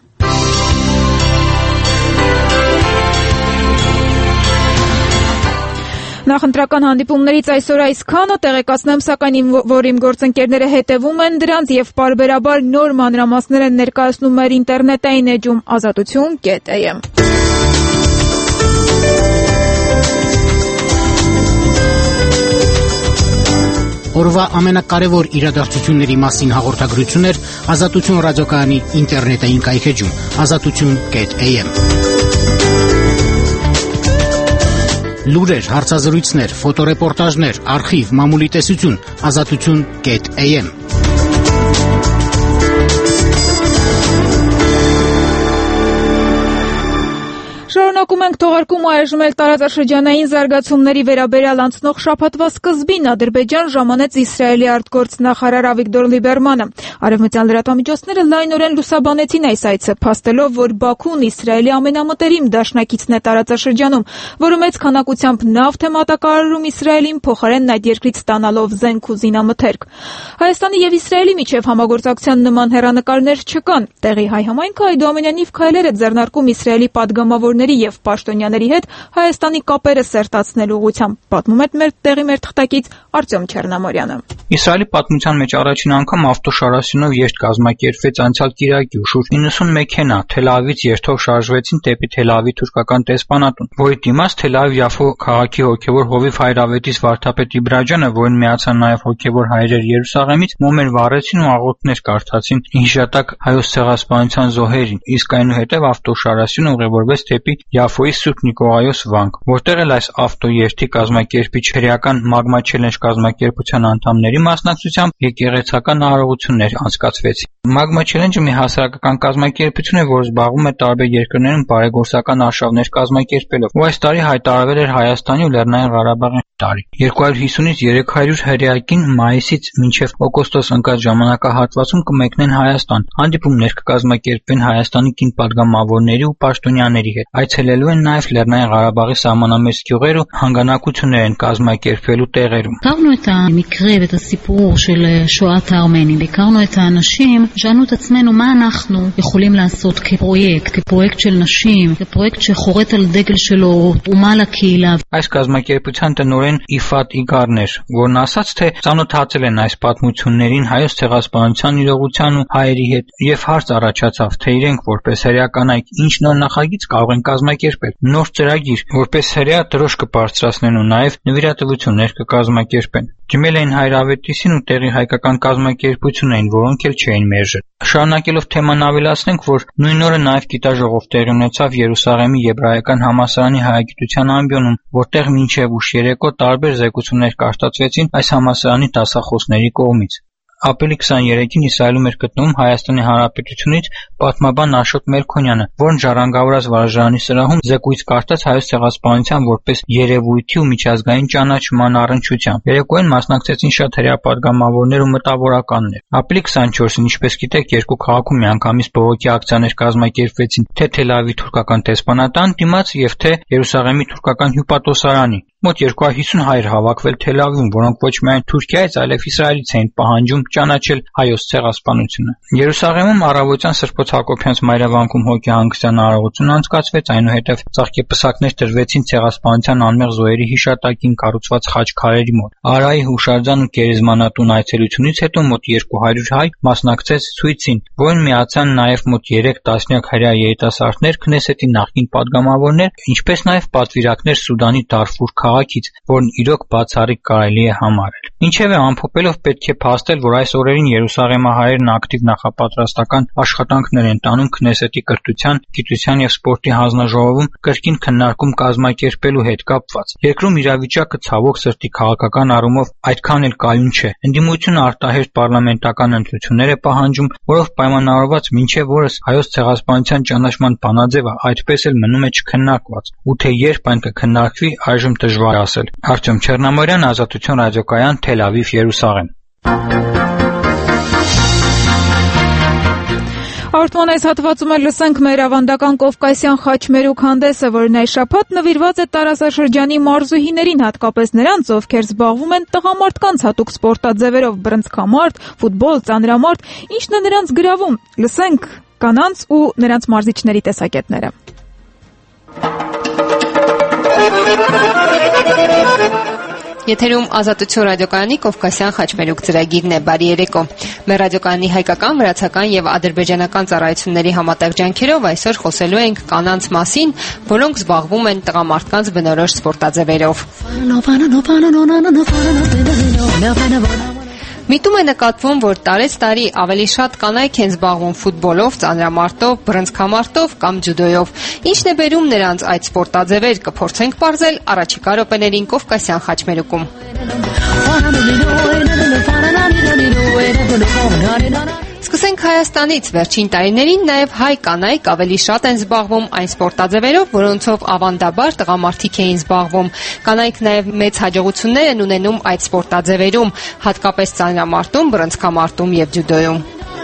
S1: Նախընտրական հանդիպումներից այսօր այսքանը, տեղեկացնեմ սակայն, որ իմ գործընկերները հետևում են դրանց եւ պարբերաբար նոր մանրամասներ են ներկայացնում մեր ինտերնետային էջում ազատություն կետ է եմ։
S18: Օրվա ամենակարևոր իրադարձությունների մասին հաղորդագրություն էր Ազատություն ռադիոկայանի ինտերնետային կայքեջում ազատություն կետ է եմ։ Լուրեր, հարցազրույցներ, ֆոտոռեպորտաժներ, արխիվ, մամուլի տեսություն, ազատություն կետ է եմ։
S1: Շարունակում ենք թողարկումը այժմ էլ տարածաշրջանային զարգացումների վերաբերյալ անցնող շաբաթվա սկզբին Ադրբեջան ժամանեց Իսրայելի արտգործնախարար Ավիգդոր Լիբերմանը։ Արևմտյան լրատվամիջոցները լայնորեն լուսաբանեցին այս այցը, փաստելով, որ Բաքուն Իսրայելի ամենամտերիմ դաշնակիցն է տարածաշրջանում, որը մեծ քանակությամբ նավթ է մատակարարում Իսրայելին, փոխարենն այդ երկրից ստանալով զենք ու զինամթերք։ Հայաստանի եւ Իսրայելի միջև համագործակցության նման հեռանկարներ չկան։ Տեղի հայ համայնքը այդուամենայնիվ քայլեր է ձեռնարկում Իսրայելի падգամավորների եւ պաշտոնյաների հետ Հայաստանի կապերը սերտացնելու ուղղությամբ, պատմում է մեր տեղի մեր թղթակից Արտյոմ Չեռնամորյանը։
S19: Իսրայելի պատմության մեջ առաջին անգամ ավտոշարասյունով երթ կազմակերպվեց անցյալ կիրակի ու շուրջ նույնսուն մեքենա Թել Ավիվից երթով շարժվեցին դեպի Թել Ավիվ թուրքական տեսփանատուն, որի դիմաց Թել Ավիվ-Яфո քաղաքի հոգևոր Հովիվ Հայրավետիս վարդապետ Իբրաջանը, որին միացան նաև հոգևոր հայրեր Երուսաղեմից, մոմեր վառեցին ու աղոթքներ կարդացին հիշատակ հայոց ցեղասպանության զոհերին, իսկ այնուհետև ավտոշարասյունը ուղևորվեց դեպի Яфոյի Սուրբ Նիկողայոս վանք, որտեղ էլ այս ավտոերթի կազմակերպիչ հրեական Magma Challenge կազմակերպության անդամների մասնակցությամբ եկեղեցական արարողություններ անցկացվեցին։ Magma Challenge-ը մի հասարակական կազմակերպություն է, որը զբաղվում է տարբեր երկրներում բարեգործական արշավներ կազմակերպելով, ու այս տարի հայտարարվել էր Հայաստանի ու Լեռնային Ղարաբաղի տարի։ երկու հարյուր հիսունից երեք հարյուր հրեակին մայիսից մինչև օգոստոս ընկած ժամանակահատվածում կմեկնեն Հայաստան։ Հանդիպումներ կկազմակերպվեն Հայաստանի կին падգամավորների ու պաշտոնյաների հետ։ Այցելելու են նաև Լեռնային Ղարաբաղի սահմանամերձ գյուղեր ու հանգանակություններ են կազմակերպվելու տեղերում։
S20: הכרנו את המקרה ואת הסיפור של שואת הארמנים, הכרנו את האנשים, שאלנו את עצמנו מה אנחנו יכולים לעשות כפרויקט, כפרויקט של נשים, כפרויקט שחורט על דגל שלו תרומה לקהילה.
S19: Այս կազմակերպության տնօրեն Իֆատ Իգարներ, որն ասաց, թե ծանոթացել են այս պատմություններին հայոց ցեղասպանության իրողության ու հայերի հետ, եւ հարց առաջացավ, թե իրենք որպես հրեականայք ինչ նոր նախագիծ կարող են կազմակերպել, նոր ծրագիր, որպես հրեա դրոշ կբարձրացնեն ու նաև նվիրատվություններ կկազմակերպեն։ Ջմել էին Հայրավետիսին ու տեղի հայկական կազմակերպություն էին, որոնք էլ չէին մերժել։ Շարունակելով թեման ավելացնենք, որ նույն օրը նաև գիտաժողով տեղի ունեցավ Երուսաղեմի Եբրայական համալսարանի հայագիտության ամբիոնում, որտեղ մինչև ուշ երեկո տարբեր զեկուցումներ կարդացվեցին այս համալսարանի դասախոսների կողմից։ Ապրիլի քսաներեքին Իսրայելում էր գտնվում Հայաստանի Հանրապետությունից պատմաբան Աշոտ Մելքոնյանը, որն ժառանգավորած վարժարանի սրահում զեկույց կարդաց հայոց ցեղասպանության որպես երևույթի ու միջազգային ճանաչման առնչությամբ։ Երեկոյին մասնակցեցին շատ հրեա падգամավորներ ու մտավորականներ։ Ապրիլի քսանչորսին, ինչպես գիտեք, երկու քաղաքում միանգամից բողոքի ակցիաներ կազմակերպվեցին թե Թել Ավիվի թուրքական տեսփանատան դիմաց եւ թե Երուսաղեմի թուրքական հյուպատոսարանի։ Մոտ երկու հարյուր հիսուն հայր հավաքվել Թել Ավիվում, որոնք ոչ միայն Թուրքիայից, այլև Իսրայելից էին պահանջում ճանաչել հայոց ցեղասպանությունը։ Երուսաղեմում առավոտյան Սրբոց Հակոբյանց մայրավանքում հոգեհանգստյան արարողություն անցկացվեց, այնուհետև ծաղկեպսակներ տրվեցին ցեղասպանության անմեղ զոհերի հիշատակին կառուցված խաչքարերի մոտ։ Արայի հուշարձան ու գերեզմանատուն այցելությունից հետո մոտ երկու հարյուր հայ մասնակցեց ցույցին, որին միացան նաև մոտ երեք տասնյակ հրեա երիտասարդներ, Քնեսետի նախկին падգամավորներ, ինչպես նաև պատվիրակներ Սուդանի Դարֆուր քաղաքից, որն իրոք բացառիկ կարելի է համարել։ Ինչևէ, ամփոփելով պետք է փաստել, որ այս օրերին երուսաղեմահայերն ակտիվ նախապատրաստական աշխատանքներ են տանում Քնեսետի կրթության, գիտության և սպորտի հանձնաժողովում կրկին քննարկում կազմակերպելու հետ կապված։ Երկրում իրավիճակը ցավոք սրտի քաղաքական առումով այդքան էլ կայուն չէ։ Ընդդիմությունը արտահերթ պարլամենտական ընտրություններ է պահանջում, որով պայմանավորված մինչև օրս Հայոց ցեղասպանության ճանաչման բանաձևը այդպես էլ մնում է չքննարկված, ու թե երբ այն կքննարկվի, այժմ դժվար է ասել։ Արտյոմ Չեռնամարյան, Ազատություն ռադիոկայան, Թել Ավիվ, Երուսաղեմ։
S1: Արդման այս հատվածում էլ լսենք մեր ավանդական Կովկասյան խաչմերուկ հանդեսը, որն այս շաբաթ նվիրված է տարածաշրջանի մարզուհիներին, հատկապես նրանց, ովքեր զբաղվում են տղամարդկանց հատուկ սպորտաձևերով՝ բռնցքամարտ, ֆուտբոլ, ծանրամարտ, ինչն է նրանց գրավում։ Լսենք կանանց ու նրանց մարզիչների տեսակետները։
S21: Եթերում Ազատություն ռադիոկայանի Կովկասյան խաչմերուկ ծրագիրն է։ Բարի երեկո։ Մեր ռադիոկայանի հայկական, վրացական եւ ադրբեջանական ծառայությունների համատեղ ջանքերով այսօր խոսելու ենք կանանց մասին, որոնք զբաղվում են տղամարդկանց բնորոշ սպորտաձևերով։ Միտում է նկատվում, որ տարեց տարի ավելի շատ կանայք են զբաղվում ֆուտբոլով, ծանրամարտով, բռնցքամարտով կամ ջյուդոյով։ Ինչն է բերում նրանց այդ սպորտաձևեր, կփորձենք պարզել առաջիկա րոպեներին Կովկասյան խաչմերուկում։ Սկսենք Հայաստանից։ Վերջին տարիներին նաև հայ կանայք ավելի շատ են զբաղվում այն սպորտաձևերով, որոնցով ավանդաբար տղամարդիկ էին զբաղվում։ Կանայք նաև մեծ հաջողություններ են ունենում այդ սպորտաձևերում, հատկապես ծանրամարտում, բռնցքամարտում և ջյուդոյում։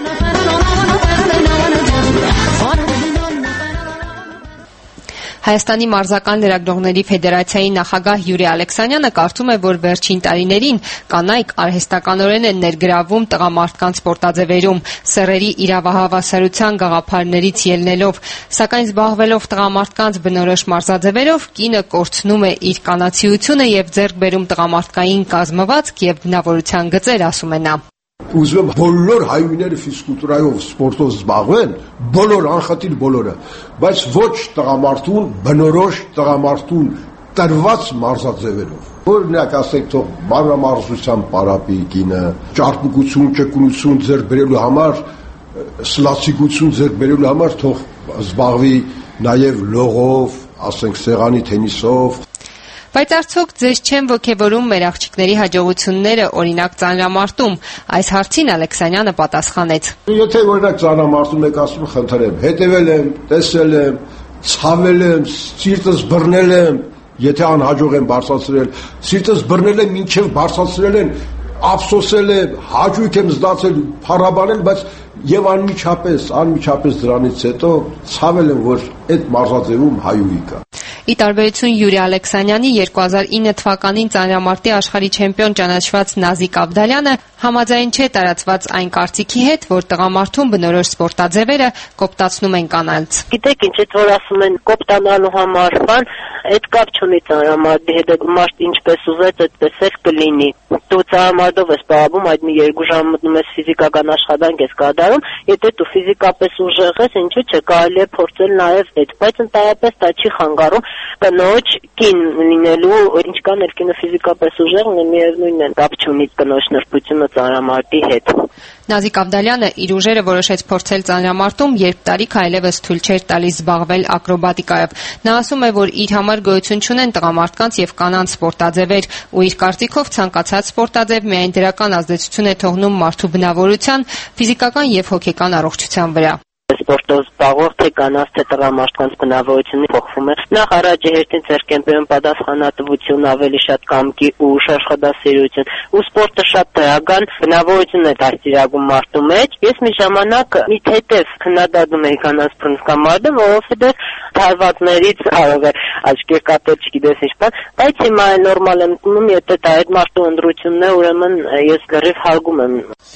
S21: Հայաստանի մարզական լրագրողների ֆեդերացիայի նախագահ Յուրի Ալեքսանյանը կարծում է, որ վերջին տարիներին կանայք արհեստականորեն են ներգրավում տղամարդկանց սպորտաձևերում, սեռերի իրավահավասարության գաղափարներից ելնելով, սակայն զբաղվելով տղամարդկանց բնորոշ մարզաձևերով, կինը կորցնում է իր կանացիությունը եւ ձեռք բերում տղամարդկային կազմվածք եւ բնավորության գծեր, ասում է նա։
S22: Ուզում եմ բոլոր հայուները ֆիզկուլտուրայով, սպորտով զբաղվեն, բոլոր անխտիր բոլորը, բայց ոչ տղամարդուն, բնորոշ տղամարդուն տրված մարզաձևերով։ Օրինակ ասենք թող մանրամարզության պարապի կինը, ճարպկություն, ճկունություն ձեռք բերելու համար, սլացիկություն ձեռք բերելու համար թող զբաղվի նաև լողով, ասենք սեղանի թենիսով։
S21: Բայց արդյոք ձեզ չեն ոգևորում մեր աղջիկների հաջողությունները, օրինակ ծանրամարտում։ Այս հարցին Ալեքսանյանը պատասխանեց։
S22: Եթե օրինակ ծանրամարտում եք ասում, խնդրեմ, հետևել եմ, տեսել եմ, ցավել եմ, սիրտս բռնել եմ, եթե անհաջող եմ բարձրացրել, սիրտս բռնել եմ, մինչև բարձրացրել են, ափսոսել եմ, հաճույք եմ զգացել, փառաբանել, բայց եւ անմիջապես, անմիջապես դրանից հետո ցավել եմ, որ այդ մարզաձևում հայուհի կա։
S21: Ի տարբերություն Յուրի Ալեքսանյանի երկու հազար ինը թվականին ծանրամարտի աշխարհի չեմպիոն ճանաչված Նազիկ Ավդալյանը համաձայն չէ տարածված այն կարծիքի հետ, որ տղամարդուն բնորոշ սպորտաձևերը կոպտացնում են կանանց։
S23: Գիտեք ինչ, այդ որ ասում են կոպտանալու համար, բան, այդ կապ չունի ծանրամարտի հետ, մարդ ինչպես ուզեց, այդպես էլ կլինի։ Դու ծանրամարտով ես զբաղվում, այդ մի երկու ժամ մտնում ես ֆիզիկական աշխատանք ես կատարում, եթե դու ֆիզիկապես ուժեղ ես, ինչու՞ չէ, կարելի է փորձել նաև այդ, բայց ընդհանրապես դա չի խանգարում կնոջ կին լինելու, ինչքան էլ կինը ֆիզիկապես ուժեղ ունի, միևնույնն է, կապ չունի կնոջ նրբությունը ծանրամարտի հետ։
S21: Նազիկ Ավդալյանը իր ուժերը որոշեց փորձել ծանրամարտում, երբ տարիքը այլևս թույլ չէր տալիս զբաղվել ակրոբատիկայով։ Նա ասում է, որ իր համար գոյություն չունեն տղամարդկանց եւ կանանց սպորտաձևեր, ու իր կարծիքով ցանկացած սպորտաձև միայն դրական ազդեցություն է թողնում մարդու բնավորության, ֆիզիկական եւ հոգեկան առողջության վրա։
S23: Սպորտով զբաղվող թե կանանց թե տղամարդկանց բնավորությունը փոխվում է։ Նախ առաջի հերթին ձեռք են բերում պատասխանատվություն, ավելի շատ կամքի ուժ, աշխատասիրություն, ու սպորտը շատ դրական բնավորություն է դաստիարակում մարդու մեջ։ Ես մի ժամանակ մի թեթև քննադատում էի կանանց բռնցքամարտը, որովհետև թարվածներից կարող է աչքի կապել, չգիտես ինչ բան, բայց հիմա նորմալ եմ ընդունում, եթե դա այդ մարդու ընտրությունն է, ուրեմն ես լրիվ հարգում եմ։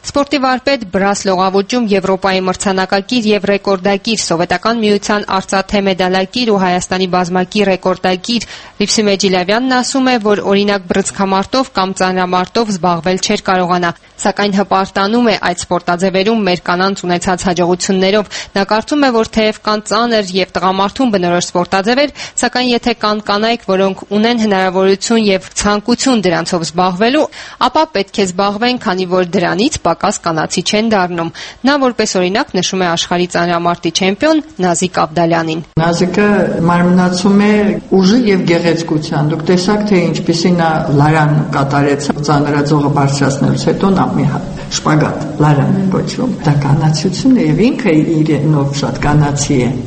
S21: Սպորտի վարպետ Բրաս լողավուճում Եվրոպայի մրցանակակիր եւ ռեկորդակիր Սովետական միության արծաթե մեդալակիր ու Հայաստանի բազմակի ռեկորդակիր Լիվսի Մեջիլավյանն ասում է, որ օրինակ բրցքամարտով կամ ծանրամարտով զբաղվել չէր կարողանա, սակայն հպարտանում է այդ սպորտաձևերում մեր կանանց ունեցած հաջողություններով։ Նա կարծում է, որ թեև կան ծանր եւ տղամարդուն բնորոշ սպորտաձևեր, սակայն եթե կան կանայք, որոնք ունեն հնարավորություն եւ ցանկություն դրանցով զբաղվելու, ապա պետք է զբաղվեն, քանի որ դրանից պակաս կանացի չեն դառնում։ Նա որպես օրինակ նշում է աշխարհի ծանրամարտի չեմպիոն Նազիկ Աբդալյանին։
S4: Նազիկը մարմնացում է ուժի եւ գեղեցկության։ Դուք տեսաք, թե ինչպեսի նա լարան կատարեց ծանրաձողը բարձրացնելուց հետո նա մի շպագատ լարան կոչվում։ Դա կանացիություն է եւ ինքը իրենով շատ կանացի է։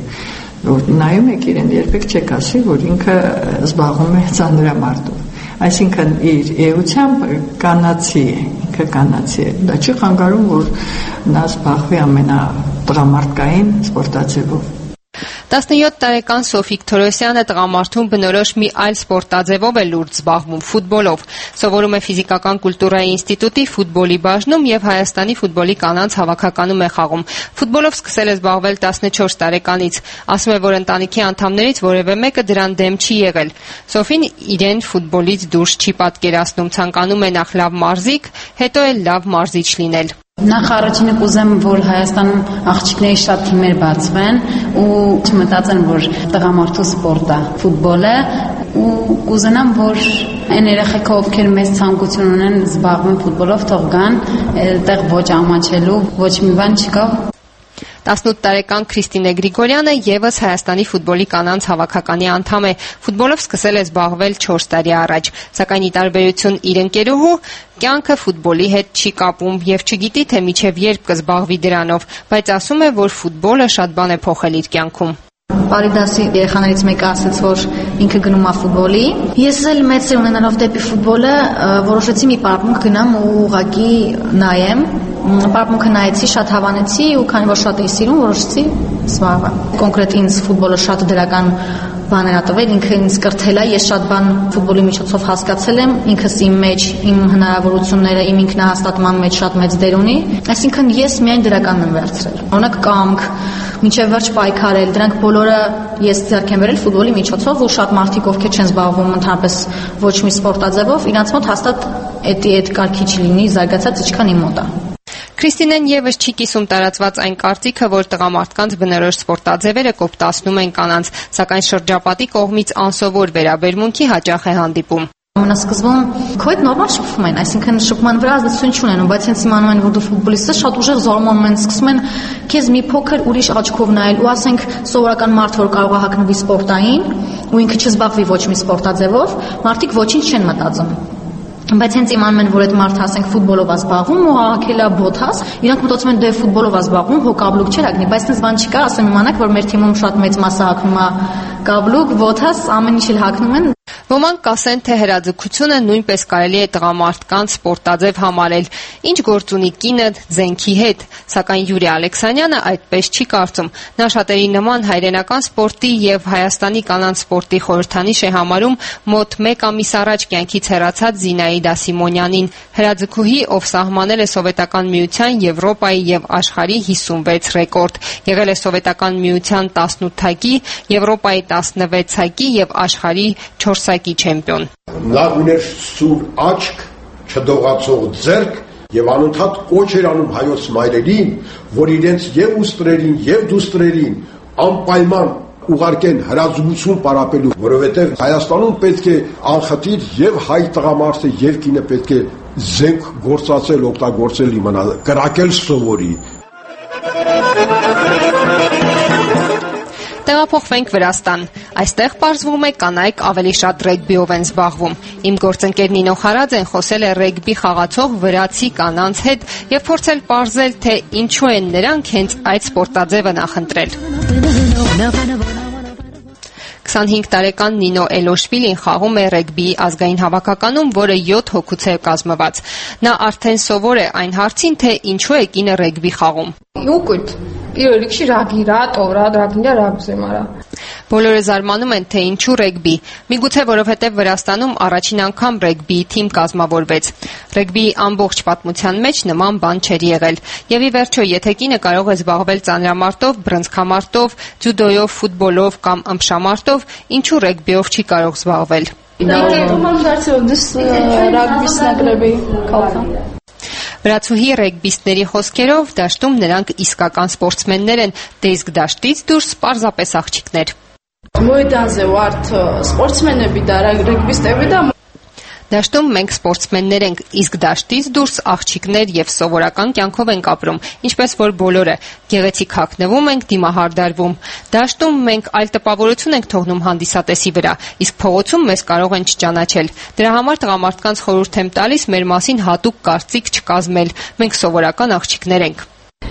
S4: Նայում եք իրեն, երբեք չեք ասի, որ ինքը զբաղվում է ծանրամարտով։ Այսինքն իր էությամբ կանացի է, ինքը կանացի է։ Դա չի խանգարում, որ նա զբաղվի ամենատղամարտկային սպորտաձևով։
S21: տասնյոթ տարեկան Սոֆիկ Թորոսյանը տղամարդուն բնորոշ մի այլ սպորտաձևով է լուրջ զբաղվում՝ ֆուտբոլով։ Սովորում է ֆիզիկական կուլտուրայի ինստիտուտի ֆուտբոլի բաժնում եւ Հայաստանի ֆուտբոլի կանանց հավաքականում է խաղում։ Ֆուտբոլով սկսել է զբաղվել տասնչորս տարեկանից։ Ասում է, որ ընտանիքի անդամներից որևէ մեկը դրան դեմ չի եղել։ Սոֆին իրեն ֆուտբոլից դուրս չի պատկերացնում, ցանկանում է նախ լավ մարզիկ, հետո էլ լավ մարզիչ լինել։
S5: Նախ առաջինը կուզեմ, որ Հայաստանում աղջիկների շատ թիմեր բացվեն ու մտածեն, որ տղամարդու սպորտ է ֆուտբոլը ու կուզենամ, որ այն երեխեքը, ովքեր մեծ ցանկություն ունեն զբաղվում ֆուտբոլով, թող գան, այդտեղ ոչ ամաչելու, ոչ մի բան չկա։
S21: տասնութ տարեկան Քրիստինե Գրիգորյանը եւս Հայաստանի ֆուտբոլի կանանց հավաքականի անդամ է։ Ֆուտբոլով սկսել է զբաղվել չորս տարի առաջ, սակայն ի տարբերություն իր ընկերուհու, կյանքը ֆուտբոլի հետ չի կապում եւ չգիտի, թե մինչեւ երբ կզբաղվի դրանով, բայց ասում է, որ ֆուտբոլը շատ բան է փոխել իր կյանքում։
S6: Պարիդասի երեխաներից մեկը ասաց, որ ինքը գնում է ֆուտբոլի։ Ես էլ մեծ սեր ունենալով դեպի ֆուտբոլը որոշեցի մի պարապմունք գնամ ու ուղղակի նայեմ։ Պարապմունքը նայեցի, շատ հավանեցի ու քանի որ շատ էի սիրում, որոշեցի զբաղվել։ Կոնկրետ ինձ ֆուտբոլը շատ դրական բաներ ա տվել, ինքը ինձ կրթել է, ես շատ բան ֆուտբոլի միջոցով հասկացել եմ, ինքս իմ մեջ, իմ հնարավորությունները, իմ ինքնահաստատման մեջ շատ մեծ դեր ունի, այսինքն ես միայն դրականն եմ վերցրել։ Օրինակ կամք, մինչև վերջ պայքարել, դրանք բոլորը ես ձեռք եմ բերել ֆուտբոլի միջոցով ու շատ մարդիկ, ովքեր չեն զբաղվում ընդհանրապես ոչ մի սպորտաձևով, իրանց մոտ հաստատ էդի այդ կարգի չլինի զարգացած, ինչքան իմ մոտ է։
S21: Քրիստինեն եւս չի կիսում տարածված այն կարծիքը, որ տղամարդկանց բնորոշ սպորտաձևերը կոպտացնում են կանանց, սակայն շրջապատի կողմից անսովոր վերաբերմունքի հաճախ է հանդիպում։
S6: Ամենասկզբում քո հետ նորմալ շփվում են, այսինքն շփման վրա ազդեցություն չունենում, բայց հենց իմանում են, որ դու ֆուտբոլիստ ես, շատ ուժեղ զարմանում են, սկսում են քեզ մի փոքր ուրիշ աչքով նայել ու ասենք սովորական մարդ, որ կարող է հագնվի սպորտային ու ինքը չզբաղվի ոչ մի սպորտաձևով, մարդիկ ոչինչ չեն մտածում։ Բայց հենց իմանում են, որ այդ մարդը ասենք ֆուտբոլով է զբաղվում ու հակելա բոթաս, իրանք մտածում են դե ֆուտբոլով է զբաղվում, հո կաբլուկ չէր ագնի, բայց դες բան չկա, ասեմ իմանաք, որ մեր թիմում շատ մեծ մասը հակնում է կաբլուկ, բոթաս, ամեն ինչ էլ հակնում են։
S21: Ոմանք կասեն, թե հրաձգությունը նույնպես կարելի է տղամարդկանց սպորտաձև համարել, ինչ գործ ունի կինը զենքի հետ, սակայն Յուրի Ալեքսանյանը այդպես չի կարծում։ Նա շատերի նման հայրենական սպորտի եւ Հայաստանի կանանց սպորտի խորհրդանիշ է համարում մոտ մեկ ամիս առաջ կյանքից հեռացած Զինաիդա Սիմոնյանին, հրաձգուհի, ով սահմանել է Սովետական միության, Եվրոպայի եւ աշխարհի հիսունվեց ռեկորդ, եղել է Սովետական միության տասնութակի, Եվրոպայի տասնվեցակի եւ աշխարհի չորսակի չեմպիոն։
S22: Նա ուներ սուր աչք, չդողացող ձեռք եւ անընդհատ կոչ էր անում հայոց մայրերին, որ իրենց եւ ուստրերին եւ դուստրերին անպայման ուղարկեն հրաձգություն պարապելու, որովհետեւ Հայաստանում պետք է անխտիր եւ հայ տղամարդը եւ կինը պետք է զենք գործածել, օգտագործել իմանալ, կրակել սովորի։
S21: Տեղափոխվենք Վրաստան։ Այստեղ պարզվում է կանայք ավելի շատ ռեգբիով են զբաղվում։ Իմ գործընկեր Նինո Խարաձեն խոսել է ռեգբի խաղացող վրացի կանանց հետ եւ փորձել պարզել, թե ինչու են նրանք հենց այդ սպորտաձևը նախընտրել։ քսանհինգ տարեկան Նինո Էլոշվիլին խաղում է ռեգբիի ազգային հավաքականում, որը յոթ հոգուց է կազմված։ Նա արդեն սովոր է այն հարցին, թե ինչու է կինը ռեգբի խաղում։ Բոլորը զարմանում են, թե ինչու ռեգբի։ Միգուցե որովհետև Վրաստանում առաջին անգամ ռեգբիի թիմ կազմավորվեց։ Ռեգբիի ամբողջ պատմության մեջ նման բան չէր եղել։ Եվ ի վերջո, եթե կինը կարող է զբաղվել ծանրամարտով, բռնցքամարտով, ձյուդոյով, ֆուտբոլով կամ ըմբշամարտով, ինչու ռեգբիով չի կարող զբաղվել։ Վրացուհի ռեգբիստների խոսքերով դաշտում նրանք իսկական սպորտսմեններ են, դե իսկ դաշտից դուրս պարզապես աղջիկներ։ Դաշտում մենք սպորտսմեններ ենք, իսկ դաշտից դուրս աղջիկներ եւ սովորական կյանքով ենք ապրում, ինչպես որ բոլորը, գեղեցիկ հագնվում ենք, դիմահարդարվում։ Դաշտում մենք այլ տպավորություն ենք թողնում հանդիսատեսի վրա, իսկ փողոցում մեզ կարող են չճանաչել։ Դրա համար տղամարդկանց խորհուրդ եմ տալիս մեր մասին հատուկ կարծիք չկազմել։ Մենք սովորական աղջիկներ ենք։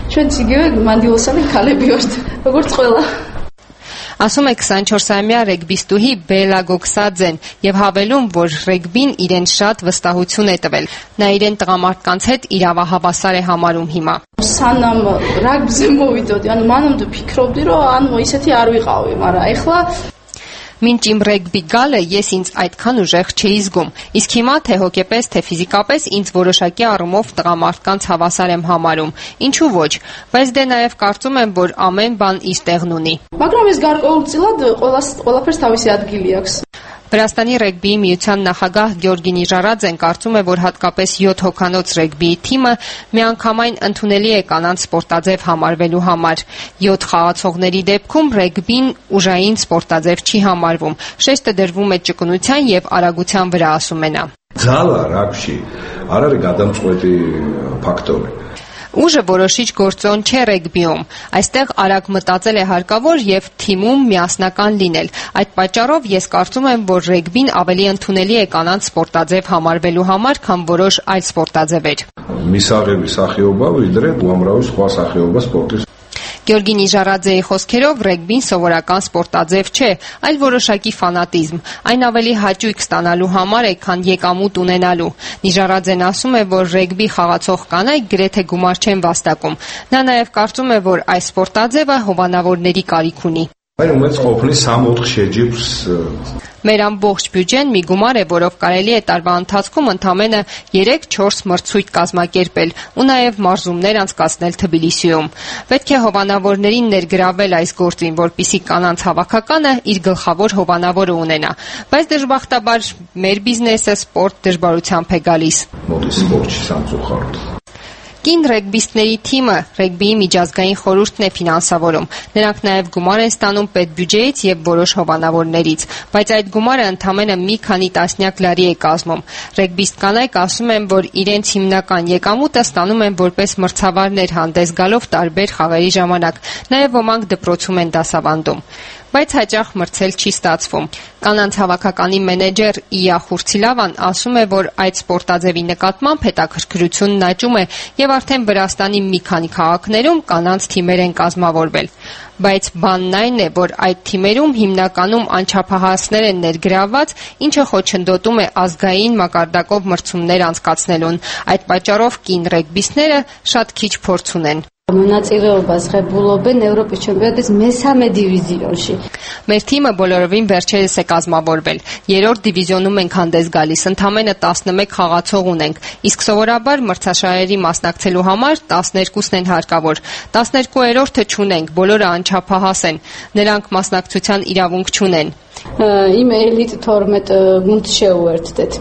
S21: Ասում է քսանչորսամյա ռեգբիստուհի Բելա Գոքսաձեն եւ հավելում, որ ռեգբին իրեն շատ վստահություն է տվել։ Նա իրեն տղամարդկանց հետ իրավահավասար է համարում հիմա։
S3: Սանամ ռեգբիզը մովիտոտ, ան մանամ դու փիքրոբդի რო ան մոյսեթի արուի ყავი, მაგრამ ეხლა
S21: Մինչ իմ ռեգբի գալը ես ինձ այդքան ուժեղ չէի զգում, իսկ հիմա թե հոգեպես, թե ֆիզիկապես ինձ որոշակի առումով տղամարդկանց հավասար եմ համարում, ինչու ոչ, բայց դե նաև կարծում եմ, որ ամեն բան իր տեղն ունի։
S3: Მაგრამ ես գարկոլցիլად ყველაფერს თავისი ადგილი აქვს։
S21: Վրաստանի ռեգբիի միության նախագահ Գյորգի Նիժարաձեն կարծում է, որ հատկապես յոթ հոգանոց ռեգբիի թիմը միանգամայն ընդունելի է կանանց սպորտաձև համարվելու համար։ յոթ խաղացողների դեպքում ռեգբին ուժային սպորտաձև չի համարվում։ Շեշտը դրվում է ճկունության եւ արագության վրա, ասում է նա։
S7: Ձալը ռագբի արարը գադամծուետի ֆակտոր է։
S21: Ուժը որոշիչ գործոն չէ ռեգբիում։ Այստեղ արագ մտածել է հարկավոր եւ թիմում միասնական լինել։ Այդ պատճառով ես կարծում եմ, որ ռեգբին ավելի ընդունելի է կանանց սպորտաձև համարվելու համար, քան որոշ այլ սպորտաձևեր։
S7: Միսաղեւի սախեոբա վիդրե դուամրաուս խոս սախեոբա սպորտի
S21: Գյորգի Նիժարաձեի խոսքերով ռեգբին սովորական սպորտաձև չէ, այլ որոշակի ֆանատիզմ։ Այն ավելի հաճույք ստանալու համար է, քան եկամուտ ունենալու։ Նիժարաձեն ասում է, որ ռեգբի խաղացող կանայք գրեթե գումար չեն վաստակում։ Նա նաև կարծում է, որ այս սպորտաձևը հովանավորների կարիք ունի։ Մեր ամբողջ բյուջեն մի գումար է, որով կարելի է տարվա ընթացքում ընդամենը երեք-չորս մրցույթ կազմակերպել ու նաև մարզումներ անցկացնել Թբիլիսիում։ Պետք է հովանավորներին ներգրավել այս գործին, որպեսզի կանանց հավաքականը իր գլխավոր հովանավորը ունենա։ Բայց դժբախտաբար մեր բիզնեսը սպորտ դժվարությամբ է գալիս։ Կին ռեգբիստների թիմը ռեգբիի միջազգային խորհուրդն է ֆինանսավորում։ Նրանք նաև գումար են ստանում պետբյուջեից եւ որոշ հովանավորներից, բայց այդ գումարը ընդամենը մի քանի տասնյակ լարի է կազմում։ Ռեգբիստ կանայք ասում են, որ իրենց հիմնական եկամուտը ստանում են որպես մրցավարներ հանդես գալով տարբեր խաղերի ժամանակ։ Նաև ոմանք դպրոցում են դասավանդում։ Բայց հաճախ մրցել չի ստացվում։ Կանանց հավաքականի մենեջեր Իա Խուրցիլավան ասում է, որ այդ սպորտաձևի նկատմամբ հետաքրքրությունն աճում է եւ արդեն Վրաստանի մի քանի քաղաքներում կանանց թիմեր են կազմավորվել։ Բայց բանն այն է, որ այդ թիմերում հիմնականում անչափահասներ են ներգրավված, ինչը խոչընդոտում է ազգային մակարդակով մրցումներ անցկացնելուն։ Այդ պատճառով կին ռեգբիստները շատ քիչ փորձ ունեն։
S3: Მონაწილეობას ღებულობენ ევროპის ჩემპიონატის მესამე դիվիզիոնში։
S21: Մեր թիմը բոլորովին վերջերս է կազմավորվել։ Երրորդ դիվիզիոնում ենք հանդես գալիս, ընդամենը տասնմեկ խաղացող ունենք, իսկ սովորաբար մրցաշարերի մասնակցելու համար տասներկուսն են հարկավոր։ տասներկուերորդը չունենք, բոլորը անչափահաս են։ Նրանք մասնակցության իրավունք չունեն։
S3: Իմ էլիտ թորմետ գունդ շեուերթդետ։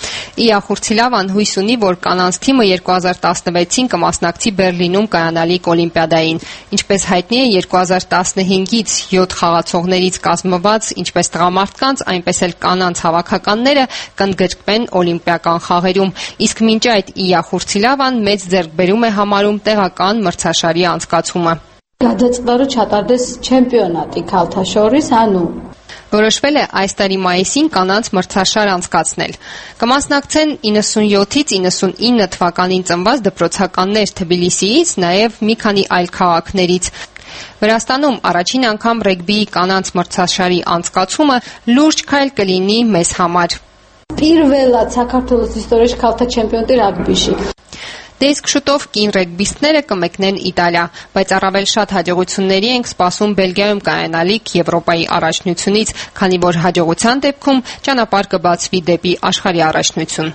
S21: Իա Խուրցիլավան հույս ունի, որ կանանց թիմը երկու հազար տասնվեցին կմասնակցի Բերլինում կայանալիք օլիմպիադային։ Ինչպես հայտնի է, երկու հազար տասնհինգից յոթ խաղացողներից կազմված ինչպես տղամարդկանց, այնպես էլ կանանց հավաքականները կընդգրկվեն օլիմպիական խաղերում, իսկ մինչ այդ Իա Խուրցիլավան մեծ ձեռքբերում է համարում տեղական մրցաշարի անցկացումը։
S3: Գադացվա որ չատարდეს չեմպիոնատի Քալթաշորիս անու
S21: Որոշվել է այս տարի մայիսին կանանց մրցաշար անցկացնել։ Կմասնակցեն իննսունյոթից իննսունինը թվականին ծնված դպրոցականներ Թբիլիսիից, նաև մի քանի այլ քաղաքներից։ Վրաստանում առաջին անգամ ռեգբիի կանանց մրցաշարի անցկացումը լուրջ քայլ կլինի մեզ համար։
S3: Პირველად საქართველოს ისტორიაში ქალთა ჩემპიონატი რაგბიში։
S21: Դե իսկ շուտով կին ռեգբիստները կմեկնեն Իտալիա, բայց առավել շատ հաջողությունների ենք սպասում Բելգիայում կայանալիք Եվրոպայի առաջնությունից, քանի որ հաջողության դեպքում ճանապարհ կբացվի դեպի աշխարհի առաջնություն։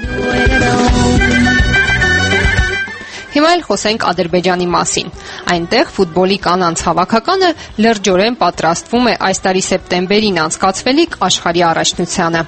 S21: Հիմա էլ խոսենք Ադրբեջանի մասին։ Այնտեղ ֆուտբոլի կանանց հավաքականը լրջորեն պատրաստվում է այս տարի սեպտեմբերին անցկացվելիք աշխարհի առաջնությանը։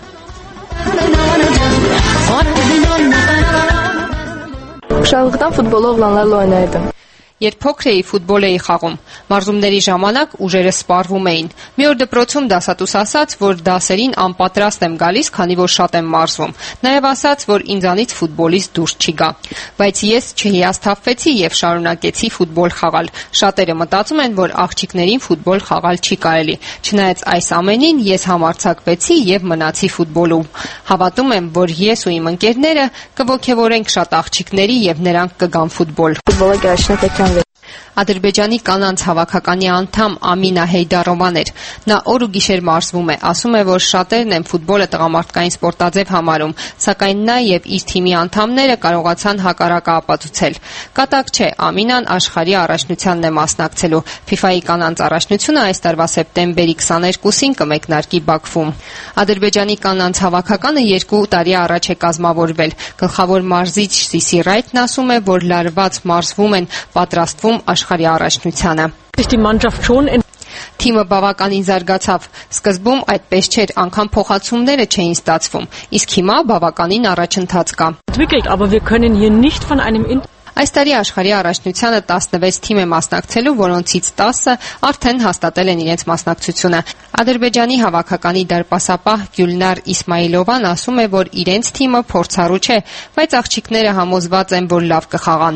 S2: Uşaqlıqdan futbolu oğlanlarla oynayırdım.
S21: Երբ փոքր էի ֆուտբոլ էի խաղում, մարզումների ժամանակ ուժերը սպառվում էին։ Մի օր դպրոցում դասատուս ասաց, որ դասերին անպատրաստ եմ գալիս, քանի որ շատ եմ մարզվում։ Նաև ասաց, որ ինձանից ֆուտբոլից դուրս չի գա։ Բայց ես չհիասթափվեցի եւ շարունակեցի ֆուտբոլ խաղալ։ Շատերը մտածում են, որ աղջիկներին ֆուտբոլ խաղալ չի կարելի։ Չնայած այս ամենին ես համարձակվեցի եւ մնացի ֆուտբոլում։ Հավատում եմ, որ ես ու իմ ընկերները կողքեվորենք շատ աղջիկների եւ նրանք կգան ֆուտբոլ։
S2: Ֆուտբոլը գարշնա
S21: Ադրբեջանի կանանց հավաքականի անդամ Ամինա Հեյդարովան էր։ Նա օր ու գիշեր մարզվում է, ասում է, որ շատերն են ֆուտբոլը տղամարդկային սպորտաձև համարում, սակայն նա եւ իր թիմի անդամները կարողացան հակառակը ապացուցել։ Կատակ չէ, Ամինան աշխարհի առաջնությանն է մասնակցելու։ FIFA-ի կանանց առաջնությունը այս տարվա սեպտեմբերի քսաներկուսին կմեկնարկի Բաքվում։ Ադրբեջանի կանանց հավաքականը երկու տարի առաջ է կազմավորվել։ Գլխավոր մարզիչ Սիսի Ռայթն ասում է, որ լարված մարզվում են, պատրաստվում աշխարհի առաջնությանը։ Թիմը բավականին զարգացավ։ Սկզբում այդպես չէր, անգամ փոխացումները չէին ստացվում, իսկ հիմա բավականին առաջընթաց կա։ Այս տարի աշխարհի առաջնությանը տասնվեց թիմ է մասնակցելու, որոնցից տասը արդեն հաստատել են իրենց մասնակցությունը։ Ադրբեջանի հավաքականի դարպասապահ Գյուլնար Իսմայիլովան ասում է, որ իրենց թիմը փորձառու չէ, բայց աղջիկները համոզված են, որ լավ կխաղան։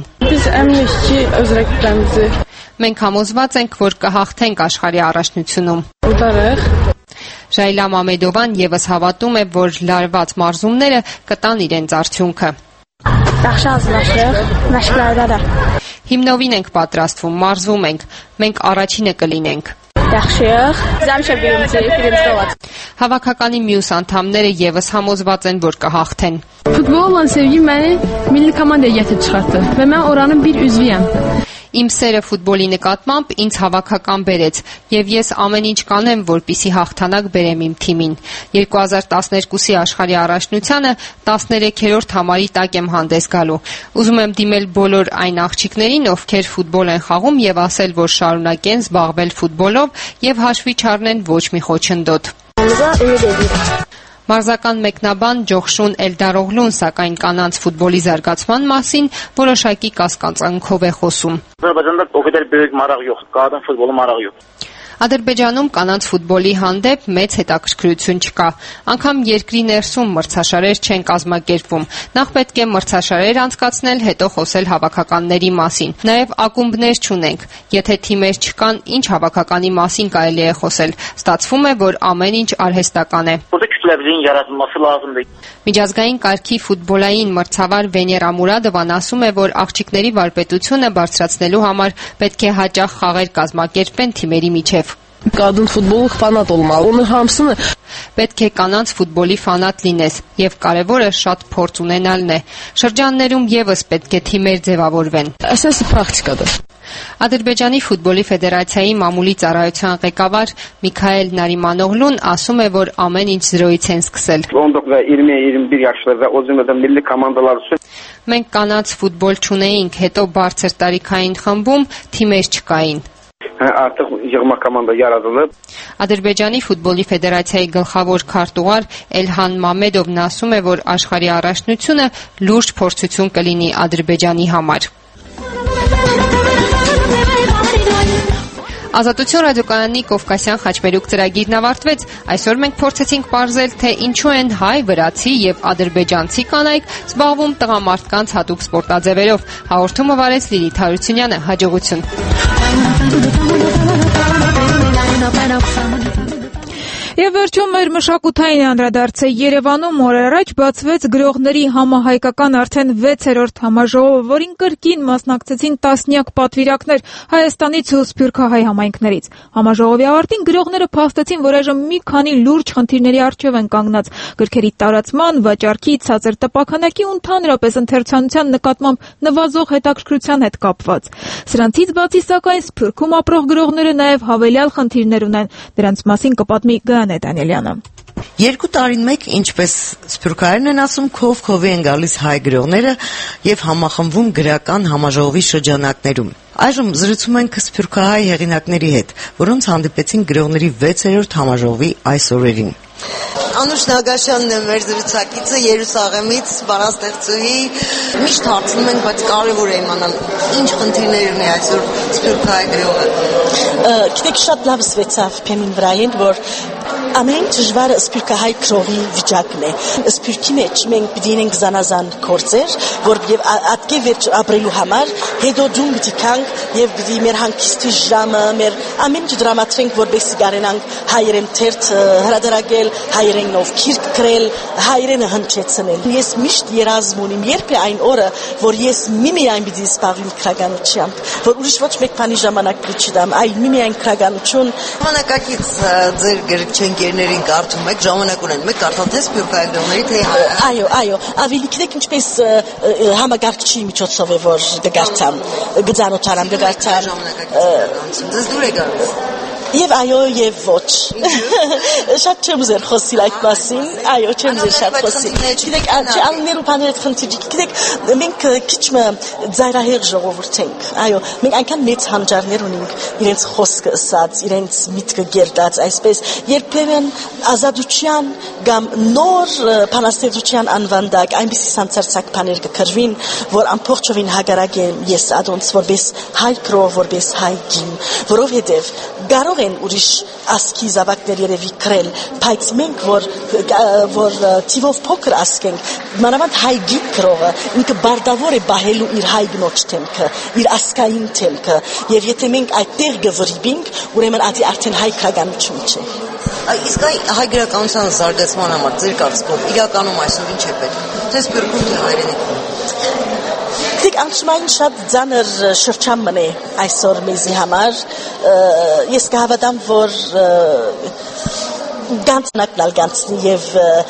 S21: Մենք համոզված ենք, որ կհաղթենք աշխարհի առաջնությունում։ Ժայլա Մամեդովան եւս հավատում է, որ լարված մարզումները կտան իրենց արդյունքը։ Հիմնովին ենք պատրաստվում, մարզվում ենք, մենք առաջինը կլինենք։ Հավաքականի մյուս անդամները եւս համոզված են, որ կհաղթեն։
S2: Ֆուտբոլը olan sevgim məni milli komandaya gətirib çıxartdı və mən oranın bir üzvüyəm։
S21: Իմ սերը ֆուտբոլի նկատմամբ ինձ հավաքական բերեց եւ ես ամեն ինչ կանեմ, որպիսի հաղթանակ բերեմ իմ թիմին։ երկու հազար տասներկուսի աշխարհի առաջնությանը տասներեքերորդ համարի տակ եմ հանդես գալու։ Ուզում եմ դիմել բոլոր այն աղջիկներին, ովքեր ֆուտբոլ են խաղում եւ ասել, որ շարունակեն զբաղվել ֆուտբոլով եւ հաշվի չառնեն ոչ մի խոչընդոտ։ Մարզական մեկնաբան Ջոխշուն Էլդարօղլուն սակայն կանանց ֆուտբոլի զարգացման մասին որոշակի կասկածանքով է խոսում։
S8: Ադրբեջանում օգտել բերեք մարաղ յոx, կադան ֆուտբոլը մարաղ յոx։
S21: Ադրբեջանում կանանց ֆուտբոլի հանդեպ մեծ հետաքրքրություն չկա։ Անգամ երկրի ներսում մրցաշարեր չեն կազմակերպվում։ Նախ պետք է մրցաշարեր անցկացնել, հետո խոսել հավաքականների մասին։ Նաև ակումբներ չունենք։ Եթե թիմեր չկան, ինչ հավաքականի մասին կարելի է խոսել։ Ստացվում է, որ ամեն ինչ արհեստական է։ Միջազգային կարգի ֆուտբոլային մրցավար Վեներա Մուրադովան ասում է, որ աղջիկների վարպետությունը բարձրացնելու համար պետք է հաճախ խաղեր կազմակերպեն թիմերի միջև։
S2: Qadın futbolu fanat olmalı. Onun hamısını
S21: պետք է կանանց ֆուտբոլի ֆանատ լինես եւ կարեւորը շատ փորձ ունենալն է։ Շրջաններում եւս պետք է թիմեր ձևավորվեն։
S2: Əsas praktikadır։
S21: Ադրբեջանի ֆուտբոլի ֆեդերացիայի մամուլի ծառայության ղեկավար Միքայել Նարիմանօղլուն ասում է, որ ամեն ինչ զրոյից են սկսել։ Մենք կանանց ֆուտբոլ չունեինք, հետո բարձր տարիքային խմբում թիմեր չկային։
S8: Artıq yığma komanda yaradılıb.
S21: Ադրբեջանի ֆուտբոլի ֆեդերացիայի գլխավոր քարտուղար Էլհան Մամեդովն ասում է, որ աշխարհի առաջնությունը լուրջ փորձություն կլինի Ադրբեջանի համար։ Ազատություն ռադիոկայանի Կովկասյան խաչմերուկ ծրագիրն ավարտվեց։ Այսօր մենք փորձեցինք պարզել, թե ինչու են հայ, վրացի եւ ադրբեջանցի կանայք զբաղվում տղամարդկանց հատուկ սպորտաձևերով։ Հաղորդումը վարեց Լիլիթ Հարությունյանը։ Հաջողություն։
S1: Եվ վերջում մեր մշակութային անդրադարձը Երևանում օր առաջ բացվեց գրողների համահայկական արդեն վեցերորդ համաժողովը, որին կրկին մասնակցեցին տասնյակ պատվիրակներ Հայաստանից ու սփյուռքահայ համայնքներից։ Համաժողովի ավարտին գրողները փաստեցին, որ այժմ մի քանի լուրջ խնդիրների առջև են կանգնած՝ գրքերի տարածման, վաճառքի, ցածր տպաքանակի ու ընդհանրապես ընթերցանության նկատմամբ նվազող հետաքրքրության հետ կապված։ Սրանցից բացի, սակայն, Սփյուռքում ապրող գրողները նաև հավելյալ խնդիրներ ունեն։ Դրանց մասին կպատմի Գայանե Դանիելյանը։
S9: Երկու տարին մեկ, ինչպես սփյուռքահայերն են ասում, քով քովի են գալիս հայ գրողները եւ համախմբվում գրական համաժողովի շրջանակներում։ Այժմ զրուցում ենք սփյուռքահայ հեղինակների հետ, որոնց հանդիպեցին գրողների վեցերորդ համաժողովի այս օրերին։ Անուշ Նագաշյանն է մեր զրուցակիցը, Երուսաղեմից, բանաստեղծուհի։ Միշտ հարցնում ենք, բայց կարևոր է իմանալ, ինչ խնդիրներ ունի այսօր սփյուռքահայ գրողը։
S11: Գիտեք, շատ լավ զվեցավ փեմին վրայեն, որ ամեն դժվարը սփյուռքահայ գրողի վիճակն է։ Սփյուռքի մեջ մենք պիտի ունենք զանազան գործեր, որ եւ ատկե վերջ ապրելու համար հետո դու պիտի կանք եւ պիտի մեր հանգիստի ժամը, մեր ամեն ինչ դրամատրենք, որպեսզի կարենանք հայերեն թերթ հրադարագել, հայերենով քիրք գրել, հայերենը հնչեցնել։ Ես միշտ երազմ ունիմ, երբ է այն օրը, որ ես միմիայն պիտի զբաղվեմ քրագանությամբ, որ ուրիշ ոչ մեկ բանի ժամանակ պիտի չդամ, այլ միմիայն քրագանություն։
S9: Ժամանակակից ձեր գրքչենկերներին կարդում եք, ժամանակ ունեն, մեկ կարդալ թե սփյուռքահայ գրողների, թե
S11: Այո, այո, ավելի գիտեք ինչպես համագարկչի միջոցով է որ դգարտամ, գծանոթարամ դգարտամ։
S9: Ձեզ դուր է գալիս։
S11: Եվ այո, եւ ոչ։ Շատ չեմ ուզեր խոսել այդ մասին, այո, չեմ ուզեր շատ խոսել։ Գիտեք, աններու բաները խնդիր, գիտեք, մենք քիչ ծայրահեղ ժողովուրդ ենք։ Այո, մենք այնքան մեծ հանճարներ ունենք, իրենց խոսքը ասած, իրենց միտքը գերդած, այսպես, երբեմն ազատության կամ նոր բանաստեղծության անվանդակ այնպիսի սանցարցակ բաներ կգրվին, որ ամբողջովին հագարակ եմ ես ադոնց որպես հայ գրող, որպես հայ գին, որովհետև կարող են ուրիշ ասքի զավակներ երևի գրել, բայց մենք որ որ տիվով փոքր ասք ենք, մանավանդ հայ գին գրողը ինքը բարդավոր է բահելու իր հայ բնոջ թեմքը, իր ասկային թեմքը, եւ եթե մենք այդտեղ գվրիբինք, ուրեմն ադի արդեն հայ քրագանություն չէ։
S9: Իսկ հայ գրականության զարգացման համար ձեր կարծիքով իրականում այսօր ինչ է պետք։ Թե սփյուռքում թե հայրենիքում։
S11: Դեք անշմային շատ ձանր շրջան մնե այսօր մեզի համար, ես կհավատամ, որ գանցնակն ալ գանցնի եւ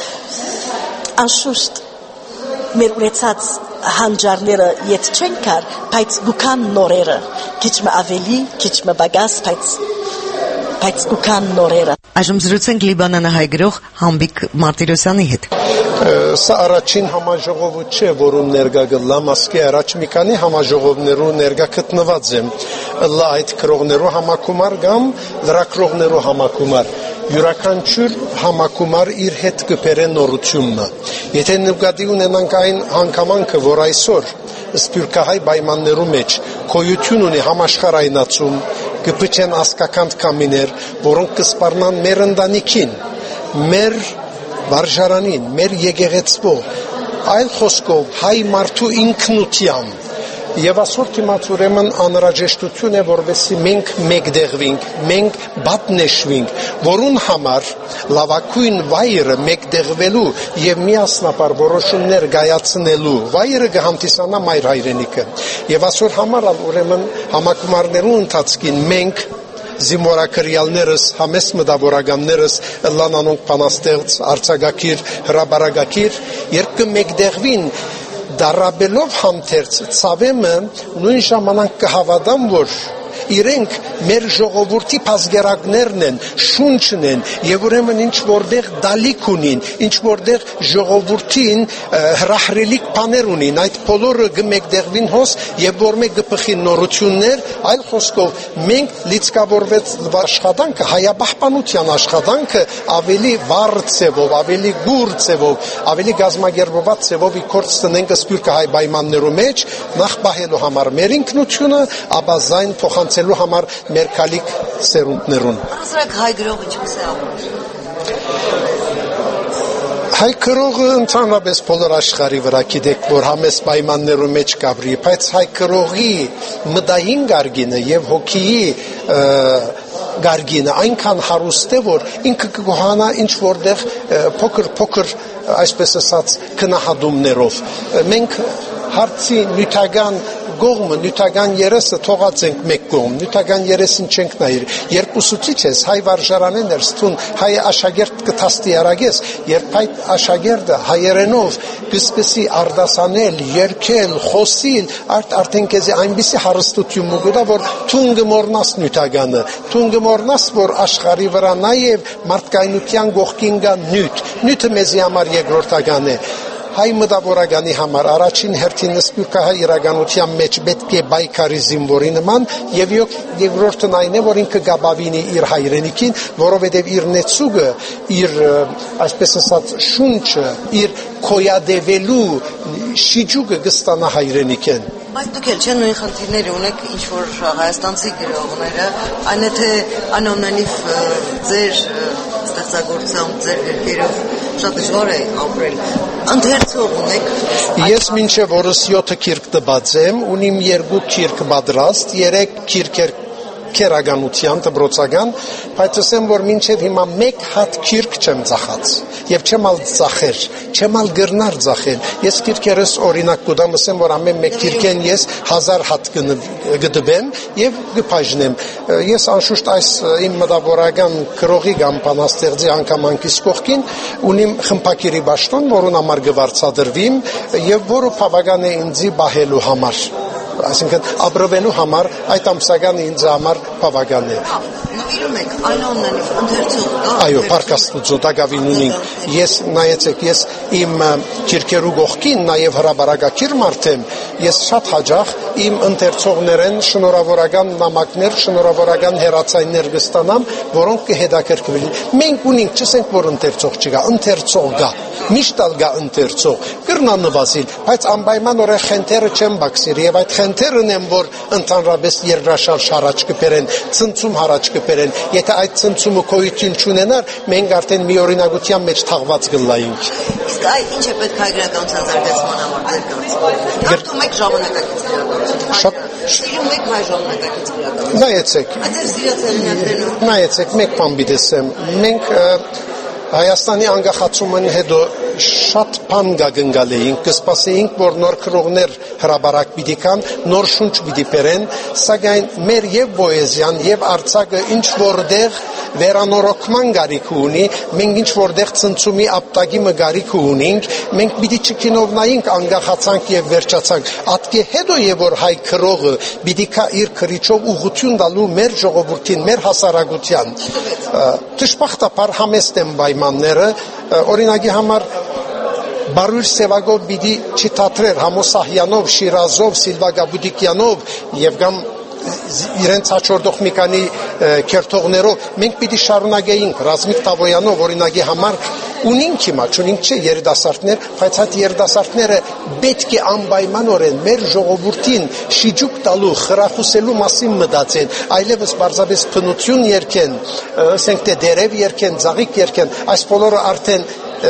S11: անշուշտ մեր ունեցած հանջարները ետ չեն կար, բայց գուքան նորերը, քիչ մը ավելի, քիչ մը բագաս, բայց բայց գուքան նորերը։
S9: Այժմ զրուցենք լիբանանահայ գրող Համբիկ Մարտիրոսյանի հետ։
S13: Սա առաջին համաժողովը չէ, որում ներկա գլամ, ասկի առաջ մի քանի համաժողովներու ներկա գտնված եմ։ Լա այդ գրողներու համակումար կամ լրագրողներու համակումար։ Յուրաքանչյուր համակումար իր հետ կբերե նորությունը։ Եթե նկատի ունենանք այն հանգամանքը, որ այսօր սփյուռքահայ պայմաններու մեջ գոյություն ունի համաշխարհայնացում, կփչեն ասկական կամիներ, որոնք կսպառնան մեր ընտանիքին, մեր վարժարանին, մեր եկեղեցվո, այլ խոսքով հայ մարդու ինքնության։ Եվ այսօր դիմաց ուրեմն անհրաժեշտություն է, որովհետեւ մենք մեկդեղվենք, մենք բատնեշվենք, որուն համար լավակույն վայրը մեկդեղվելու եւ միասնապար որոշումներ կայացնելու վայրը կհանդիսանա մայր հայրենիքը։ Եվ այսօր համար ուրեմն համակումարներու ընթացքին մենք զինվորակրյալներս, համեստ մտավորականներս, լանանոնք բանաստեղծ, արձակագիր, հրաբարակագիր, երբ կմեկդեղվին դարաբելով համթերց ցավեմը նույն ժամանակ կհավատամ, որ իրենք մեր ժողովրդի փազգերակներն են, շունչն են, եւ ուրեմն ինչ որտեղ դալիք ունին, ինչ որտեղ ժողովրդին հրահրելիք բաներ ունին, այդ բոլորը կմեկդեղվին հոս եւ որ մեկ կփխի նորություններ, այլ խոսքով մենք լիցկավորվեց աշխատանքը, հայաբահբանության աշխատանքը ավելի վառ ցևով, ավելի գուր ցևով, ավելի գազմագերբված ցևով իքորց տնենք սփյուռքահայ պայմաններու մեջ, նախ բահելու համար մեր ինքնությունը, ապա զայն փոխանցելու համար մեր քալիք սերունդներուն։
S9: Առասարակ հայ գրողը ինչպես է ապրում։
S13: Հայ գրողը ընդհանրապես բոլոր աշխարհի վրա գիտեք, որ համես պայմաններու մեջ կապրի, բայց հայ գրողի մտային գարգինը եւ հոգիի գարգինը այնքան հարուստ է, որ ինքը կգոհանա ինչ որտեղ փոքր-փոքր, այսպես ասած, քնահատումներով։ Մենք հարցի նյութական գողմը, նյութական երեսը թողած ենք մեկ կողմ, նյութական երեսին չենք նայիր։ Երբ ուսուցիչ ես, հայ վարժարանեն էր ստուն, հայ աշակերտ կթաստի արագես, երբ այդ աշակերտը հայերենով կսկսի արդասանել, երգել, խոսիլ, արդ արդեն քեզ այնպիսի հարստություն մուգուտա, որ թունգը մորնաս նյութականը, թունգը մորնաս, որ աշխարի վրա նաև մարդկայնության գողքին կա նյութ, նյութը մեզի համար երկրորդական է։ Հայ մտավորականի համար առաջին հերթին սփյուռքահայ իրականության մեջ պետք է բայկարի զինվորի նման եւ երկրորդն այն է, որ ինքը գաբավինի իր հայրենիքին, որովհետեւ իր նեցուգը, իր այսպես ասած շունչը, իր կոյադևելու շիջուկը կստանա հայրենիքեն։
S9: Բայց դուք էլ չեն նույն խնդիրները ունեք, ինչ որ հայաստանցի գրողները, այն է թե անոնանիվ ձեր ստեղծագործությամբ, ձեր գրքերով շատ դժվար է ապրել։ Ընթերցող ունեք։ Ես
S13: մինչև օրս յոթ քիրք տված եմ, ունիմ երկու քիրք պատրաստ, երեք քիրքեր քերականության դբրոցական, բայց ասեմ, որ մինչև հիմա մեկ հատ քիրք չեմ ծախած եւ չեմ ալ ծախեր, չեմ ալ գրնար ծախել։ Ես քիրքերս օրինակ կուտամ, ասեմ, որ ամեն մեկ քիրքեն ես հազար հատ գդվեմ եւ գփաժնեմ։ Ես անշուշտ այս իմ մտավորական քրողի կամ բանաստեղծի անգամանքիս կողքին ունիմ խմբակիրի ճաշտոն, որուն համար գվարցադրվիմ եւ որը բավական է ինձի բահելու համար, այսինքն ապրվելու համար այդ ամսականը ինձ համար բավական է։
S9: Նվիրում եք այնոնանիվ ընթերցող կա։
S13: Այո, Պարկաստուծո դակավին ունին։ Ես նայեցեք, ես իմ քիրքերու գողքին նաև հրաբարակակիր մարդ եմ, ես շատ հաճախ իմ ընթերցողներեն շնորհավորական նամակներ, շնորհավորական հերացայիններ կստանամ, որոնք կհետաքրքրվեն։ Մենք ունենք, չասենք, որ ընթերցող չկա, ընթերցող կա, միշտ կա ընթերցող, կրնա նվազիլ, բայց անպայման օրը խենթերը չեմ բացիր եւ այդ խենթերն են, որ ընդհանրապես երկրաշարժ առաջ կբերեն, ցնցում առաջ կբերեն։ Եթե այդ ցնցումը գոյություն չունենար, մենք արդեն մի օրինակության մեջ թաղված կլայինք։
S9: Իսկ այ ինչ է պետք հայ գրականության զարգացման համար ձեր կարծիքով։ Կարդում եք ժամանակակից գրականություն։ Շատ շիրում եք հայ ժամանակակից գրականություն։
S13: Նայեցեք։
S9: Այդ ձեր զիրացելիներն։
S13: Նայեցեք, մեկ բան բիդեսեմ։ Մենք Հայաստանի անկախացումն հետո շատ բան գագնգալ էինք, կսպասեինք, որ նոր քրողներ հրաբարակ պիտի կան, նոր շունչ պիտի բերեն, սակայն մեր եւ պոեզիան եւ արձակը ինչ որտեղ վերանորոգման գարիք ունի, մենք ինչ որտեղ ցնցումի ապտակի մգարիք ունենք, մենք պիտի չկինովնայինք անկախացանք եւ վերջացանք։ Ատկե հետո եւ որ հայ քրողը պիտի կա իր քրիչով ուղղություն տալու մեր ժողովրդին, մեր հասարակության։ Դժբախտաբար համեստ են պայմանները, օրինակի համար Բարույր Սևագով պիտի չթատրեր Համոսահյանով, Շիրազով, Սիլվագաբուդիկյանով եւ կամ իրենց հաջորդող մի քանի քերթողներով մենք պիտի շարունակեինք Ռազմիկ Տավոյանով օրինակի համար ունենք հիմա, չունենք չէ երիտասարդներ, բայց այդ երիտասարդները պետք է անպայմանորեն մեր ժողովրդին շիջուկ տալու, խրախուսելու մասին մտածեն, այլևս պարզապես փնություն երգեն, ասենք թե դերև երգեն, ծաղիկ երգեն, այս բոլորը արդեն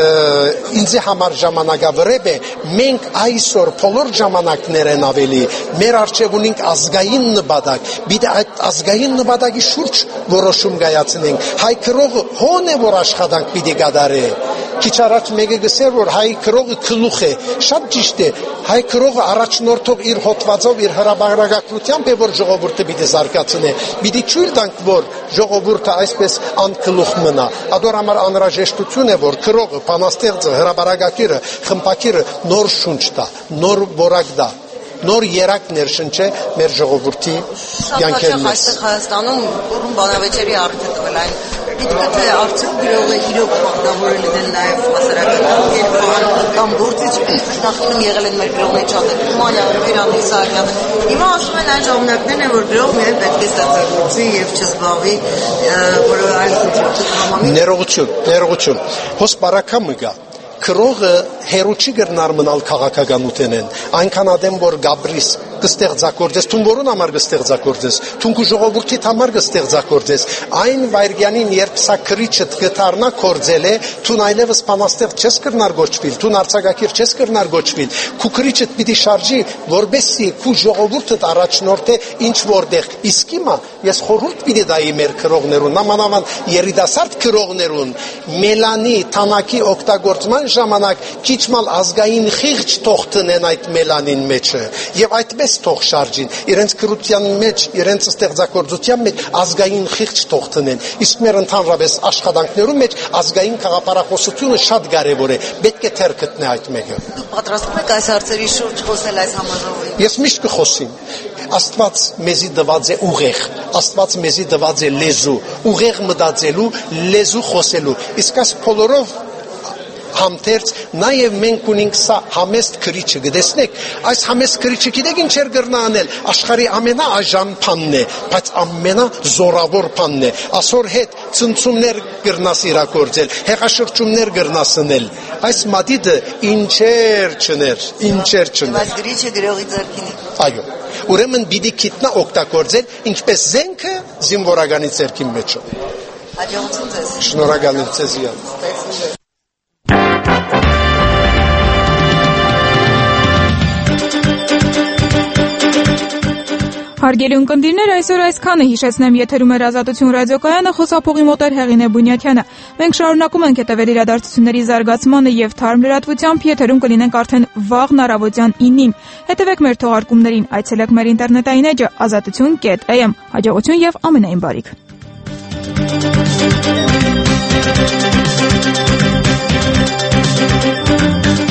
S13: ինձ համար ժամանակավրեպ է, մենք այսօր բոլոր ժամանակներ են ավելի, մեր առջև ունենք ազգային նպատակ, պիտի այդ ազգային նպատակի շուրջ որոշում կայացնենք, հայ քրողը հոն է, որ աշխատանք պիտի կատարի, քիչ առաջ մեկը գսեր, որ հայ քրողը գլուխ է, շատ ճիշտ է, հայ քրողը առաջնորդող իր հոդվածով, իր հրաբարակագրությամբ է, որ ժողովուրդը պիտի զարգացնի, պիտի չույլ տանք, որ ժողովուրդը այսպես անկլուխ մնա, ադոր համար անհրաժեշտություն է, որ քրողը, բանաստեղծը, հրաբարակակիրը, խմբակիրը նոր շունչ տա, նոր որակ տա, նոր երակ ներշնչե մեր ժողովրդի յանքերն ես։
S9: Այստեղ Հայաստանում ուրում բանավեճերի առիթ է տվել այն դիտքը թե արդյոք գրողը իրոք մարտավորել են նաև հասարակական կերպար կամ գործիչ նախինում եղել են մեր գրողների շատերը Թումանյանը, Վիրանը, Իսահակյանը։ Հիմա ասում են այն ժամանակներն են, որ գրող միայն պետք է ստեղծագործի եւ չզբաղվի որևէ այլ գործիքով։
S13: Ներողություն, ներողություն։ Հոս բարակամը գա Քրողը հերոչի գրնար մնալ քաղաքականութենեն, այնքան ադեմ որ Գաբրիս կստեղծագործես, թուն որուն համար կստեղծագործես, թուն քու ժողովրդիդ համար կստեղծագործես, այն վայրկյանին, երբ սա քրիչը գտարնա կորձել է, թուն այլևս բանաստեղծ չես կրնար գոչվել, թուն արձակագիր չես կրնար գոչվել, քու քրիչը պիտի շարժի, որբեսի քու ժողովուրդդ առաջնորդե ինչ որտեղ։ Իսկ հիմա ես խորհուրդ պիտի դայի մեր քրողներուն, նամանավան երիտասարդ քրողներուն, մելանի թանակի օգտագործման ժամանակ քիչ մալ ազգային խիղճ թող տնեն այդ մելանին մեջը եւ այդպես թող շարժին իրենց քրության մեջ, իրենց ստեղծագործության մեջ ազգային խիղճ թող տնեն։ Իսկ մեր ընդհանրապես աշխատանքներում մեջ ազգային քաղաքապարախոսությունը շատ կարեւոր է, պետք է թեր գտնե այդ մեկը։
S9: Դուք պատրաստվում եք այս հարցերի շուրջ խոսել այս համաժողովին։
S13: Ես միշտ կխոսեմ։ Աստված մեզի տված է ուղեղ, Աստված մեզի տված է լեզու, ուղեղ մտածելու, լեզու խոսելու։ Իսկ այս բոլորով համտերց նաև մենք ունենք սա համեստ քրիչը գտեսնեք, այս համեստ քրիչը գիտեք ինչ էր գրնա անել, աշխարհի ամենաաժան բանն է, բայց ամենազորավոր բանն է, ասոր հետ ցնցումներ գրնաս իրագործել, հեղաշրջումներ գրնաս անել, այս մատիտը ինչեր չներ, ինչեր չներ։
S9: Բայց քրիչը գրողի ձեռքին է։
S13: Այո, ուրեմն պիտի գիտնա օգտագործել ինչպես զենքը զինվորականի ձեռքի մեջ։
S9: Հաջողություն ձեզ։
S13: Շնորհակալ եմ ձեզ։
S1: Հարգելի ունկնդիրներ, այսօր այսքանը հիշեցնեմ եթերում էր Ազատություն ռադիոկայանը, խոսափողի մոտ էր Հեղինե Բունյաթյանը։ Մենք շարունակում ենք հետևել իրադարձությունների զարգացմանը եւ թարմ լրատվությամբ եթերում կլինենք արդեն վաղն առավոտյան ինին։ Հետևեք մեր թողարկումներին, այցելեք մեր ինտերնետային էջը ազատություն կետ էյ էմ։ Հաջողություն եւ ամենայն բարիք։ Thank you.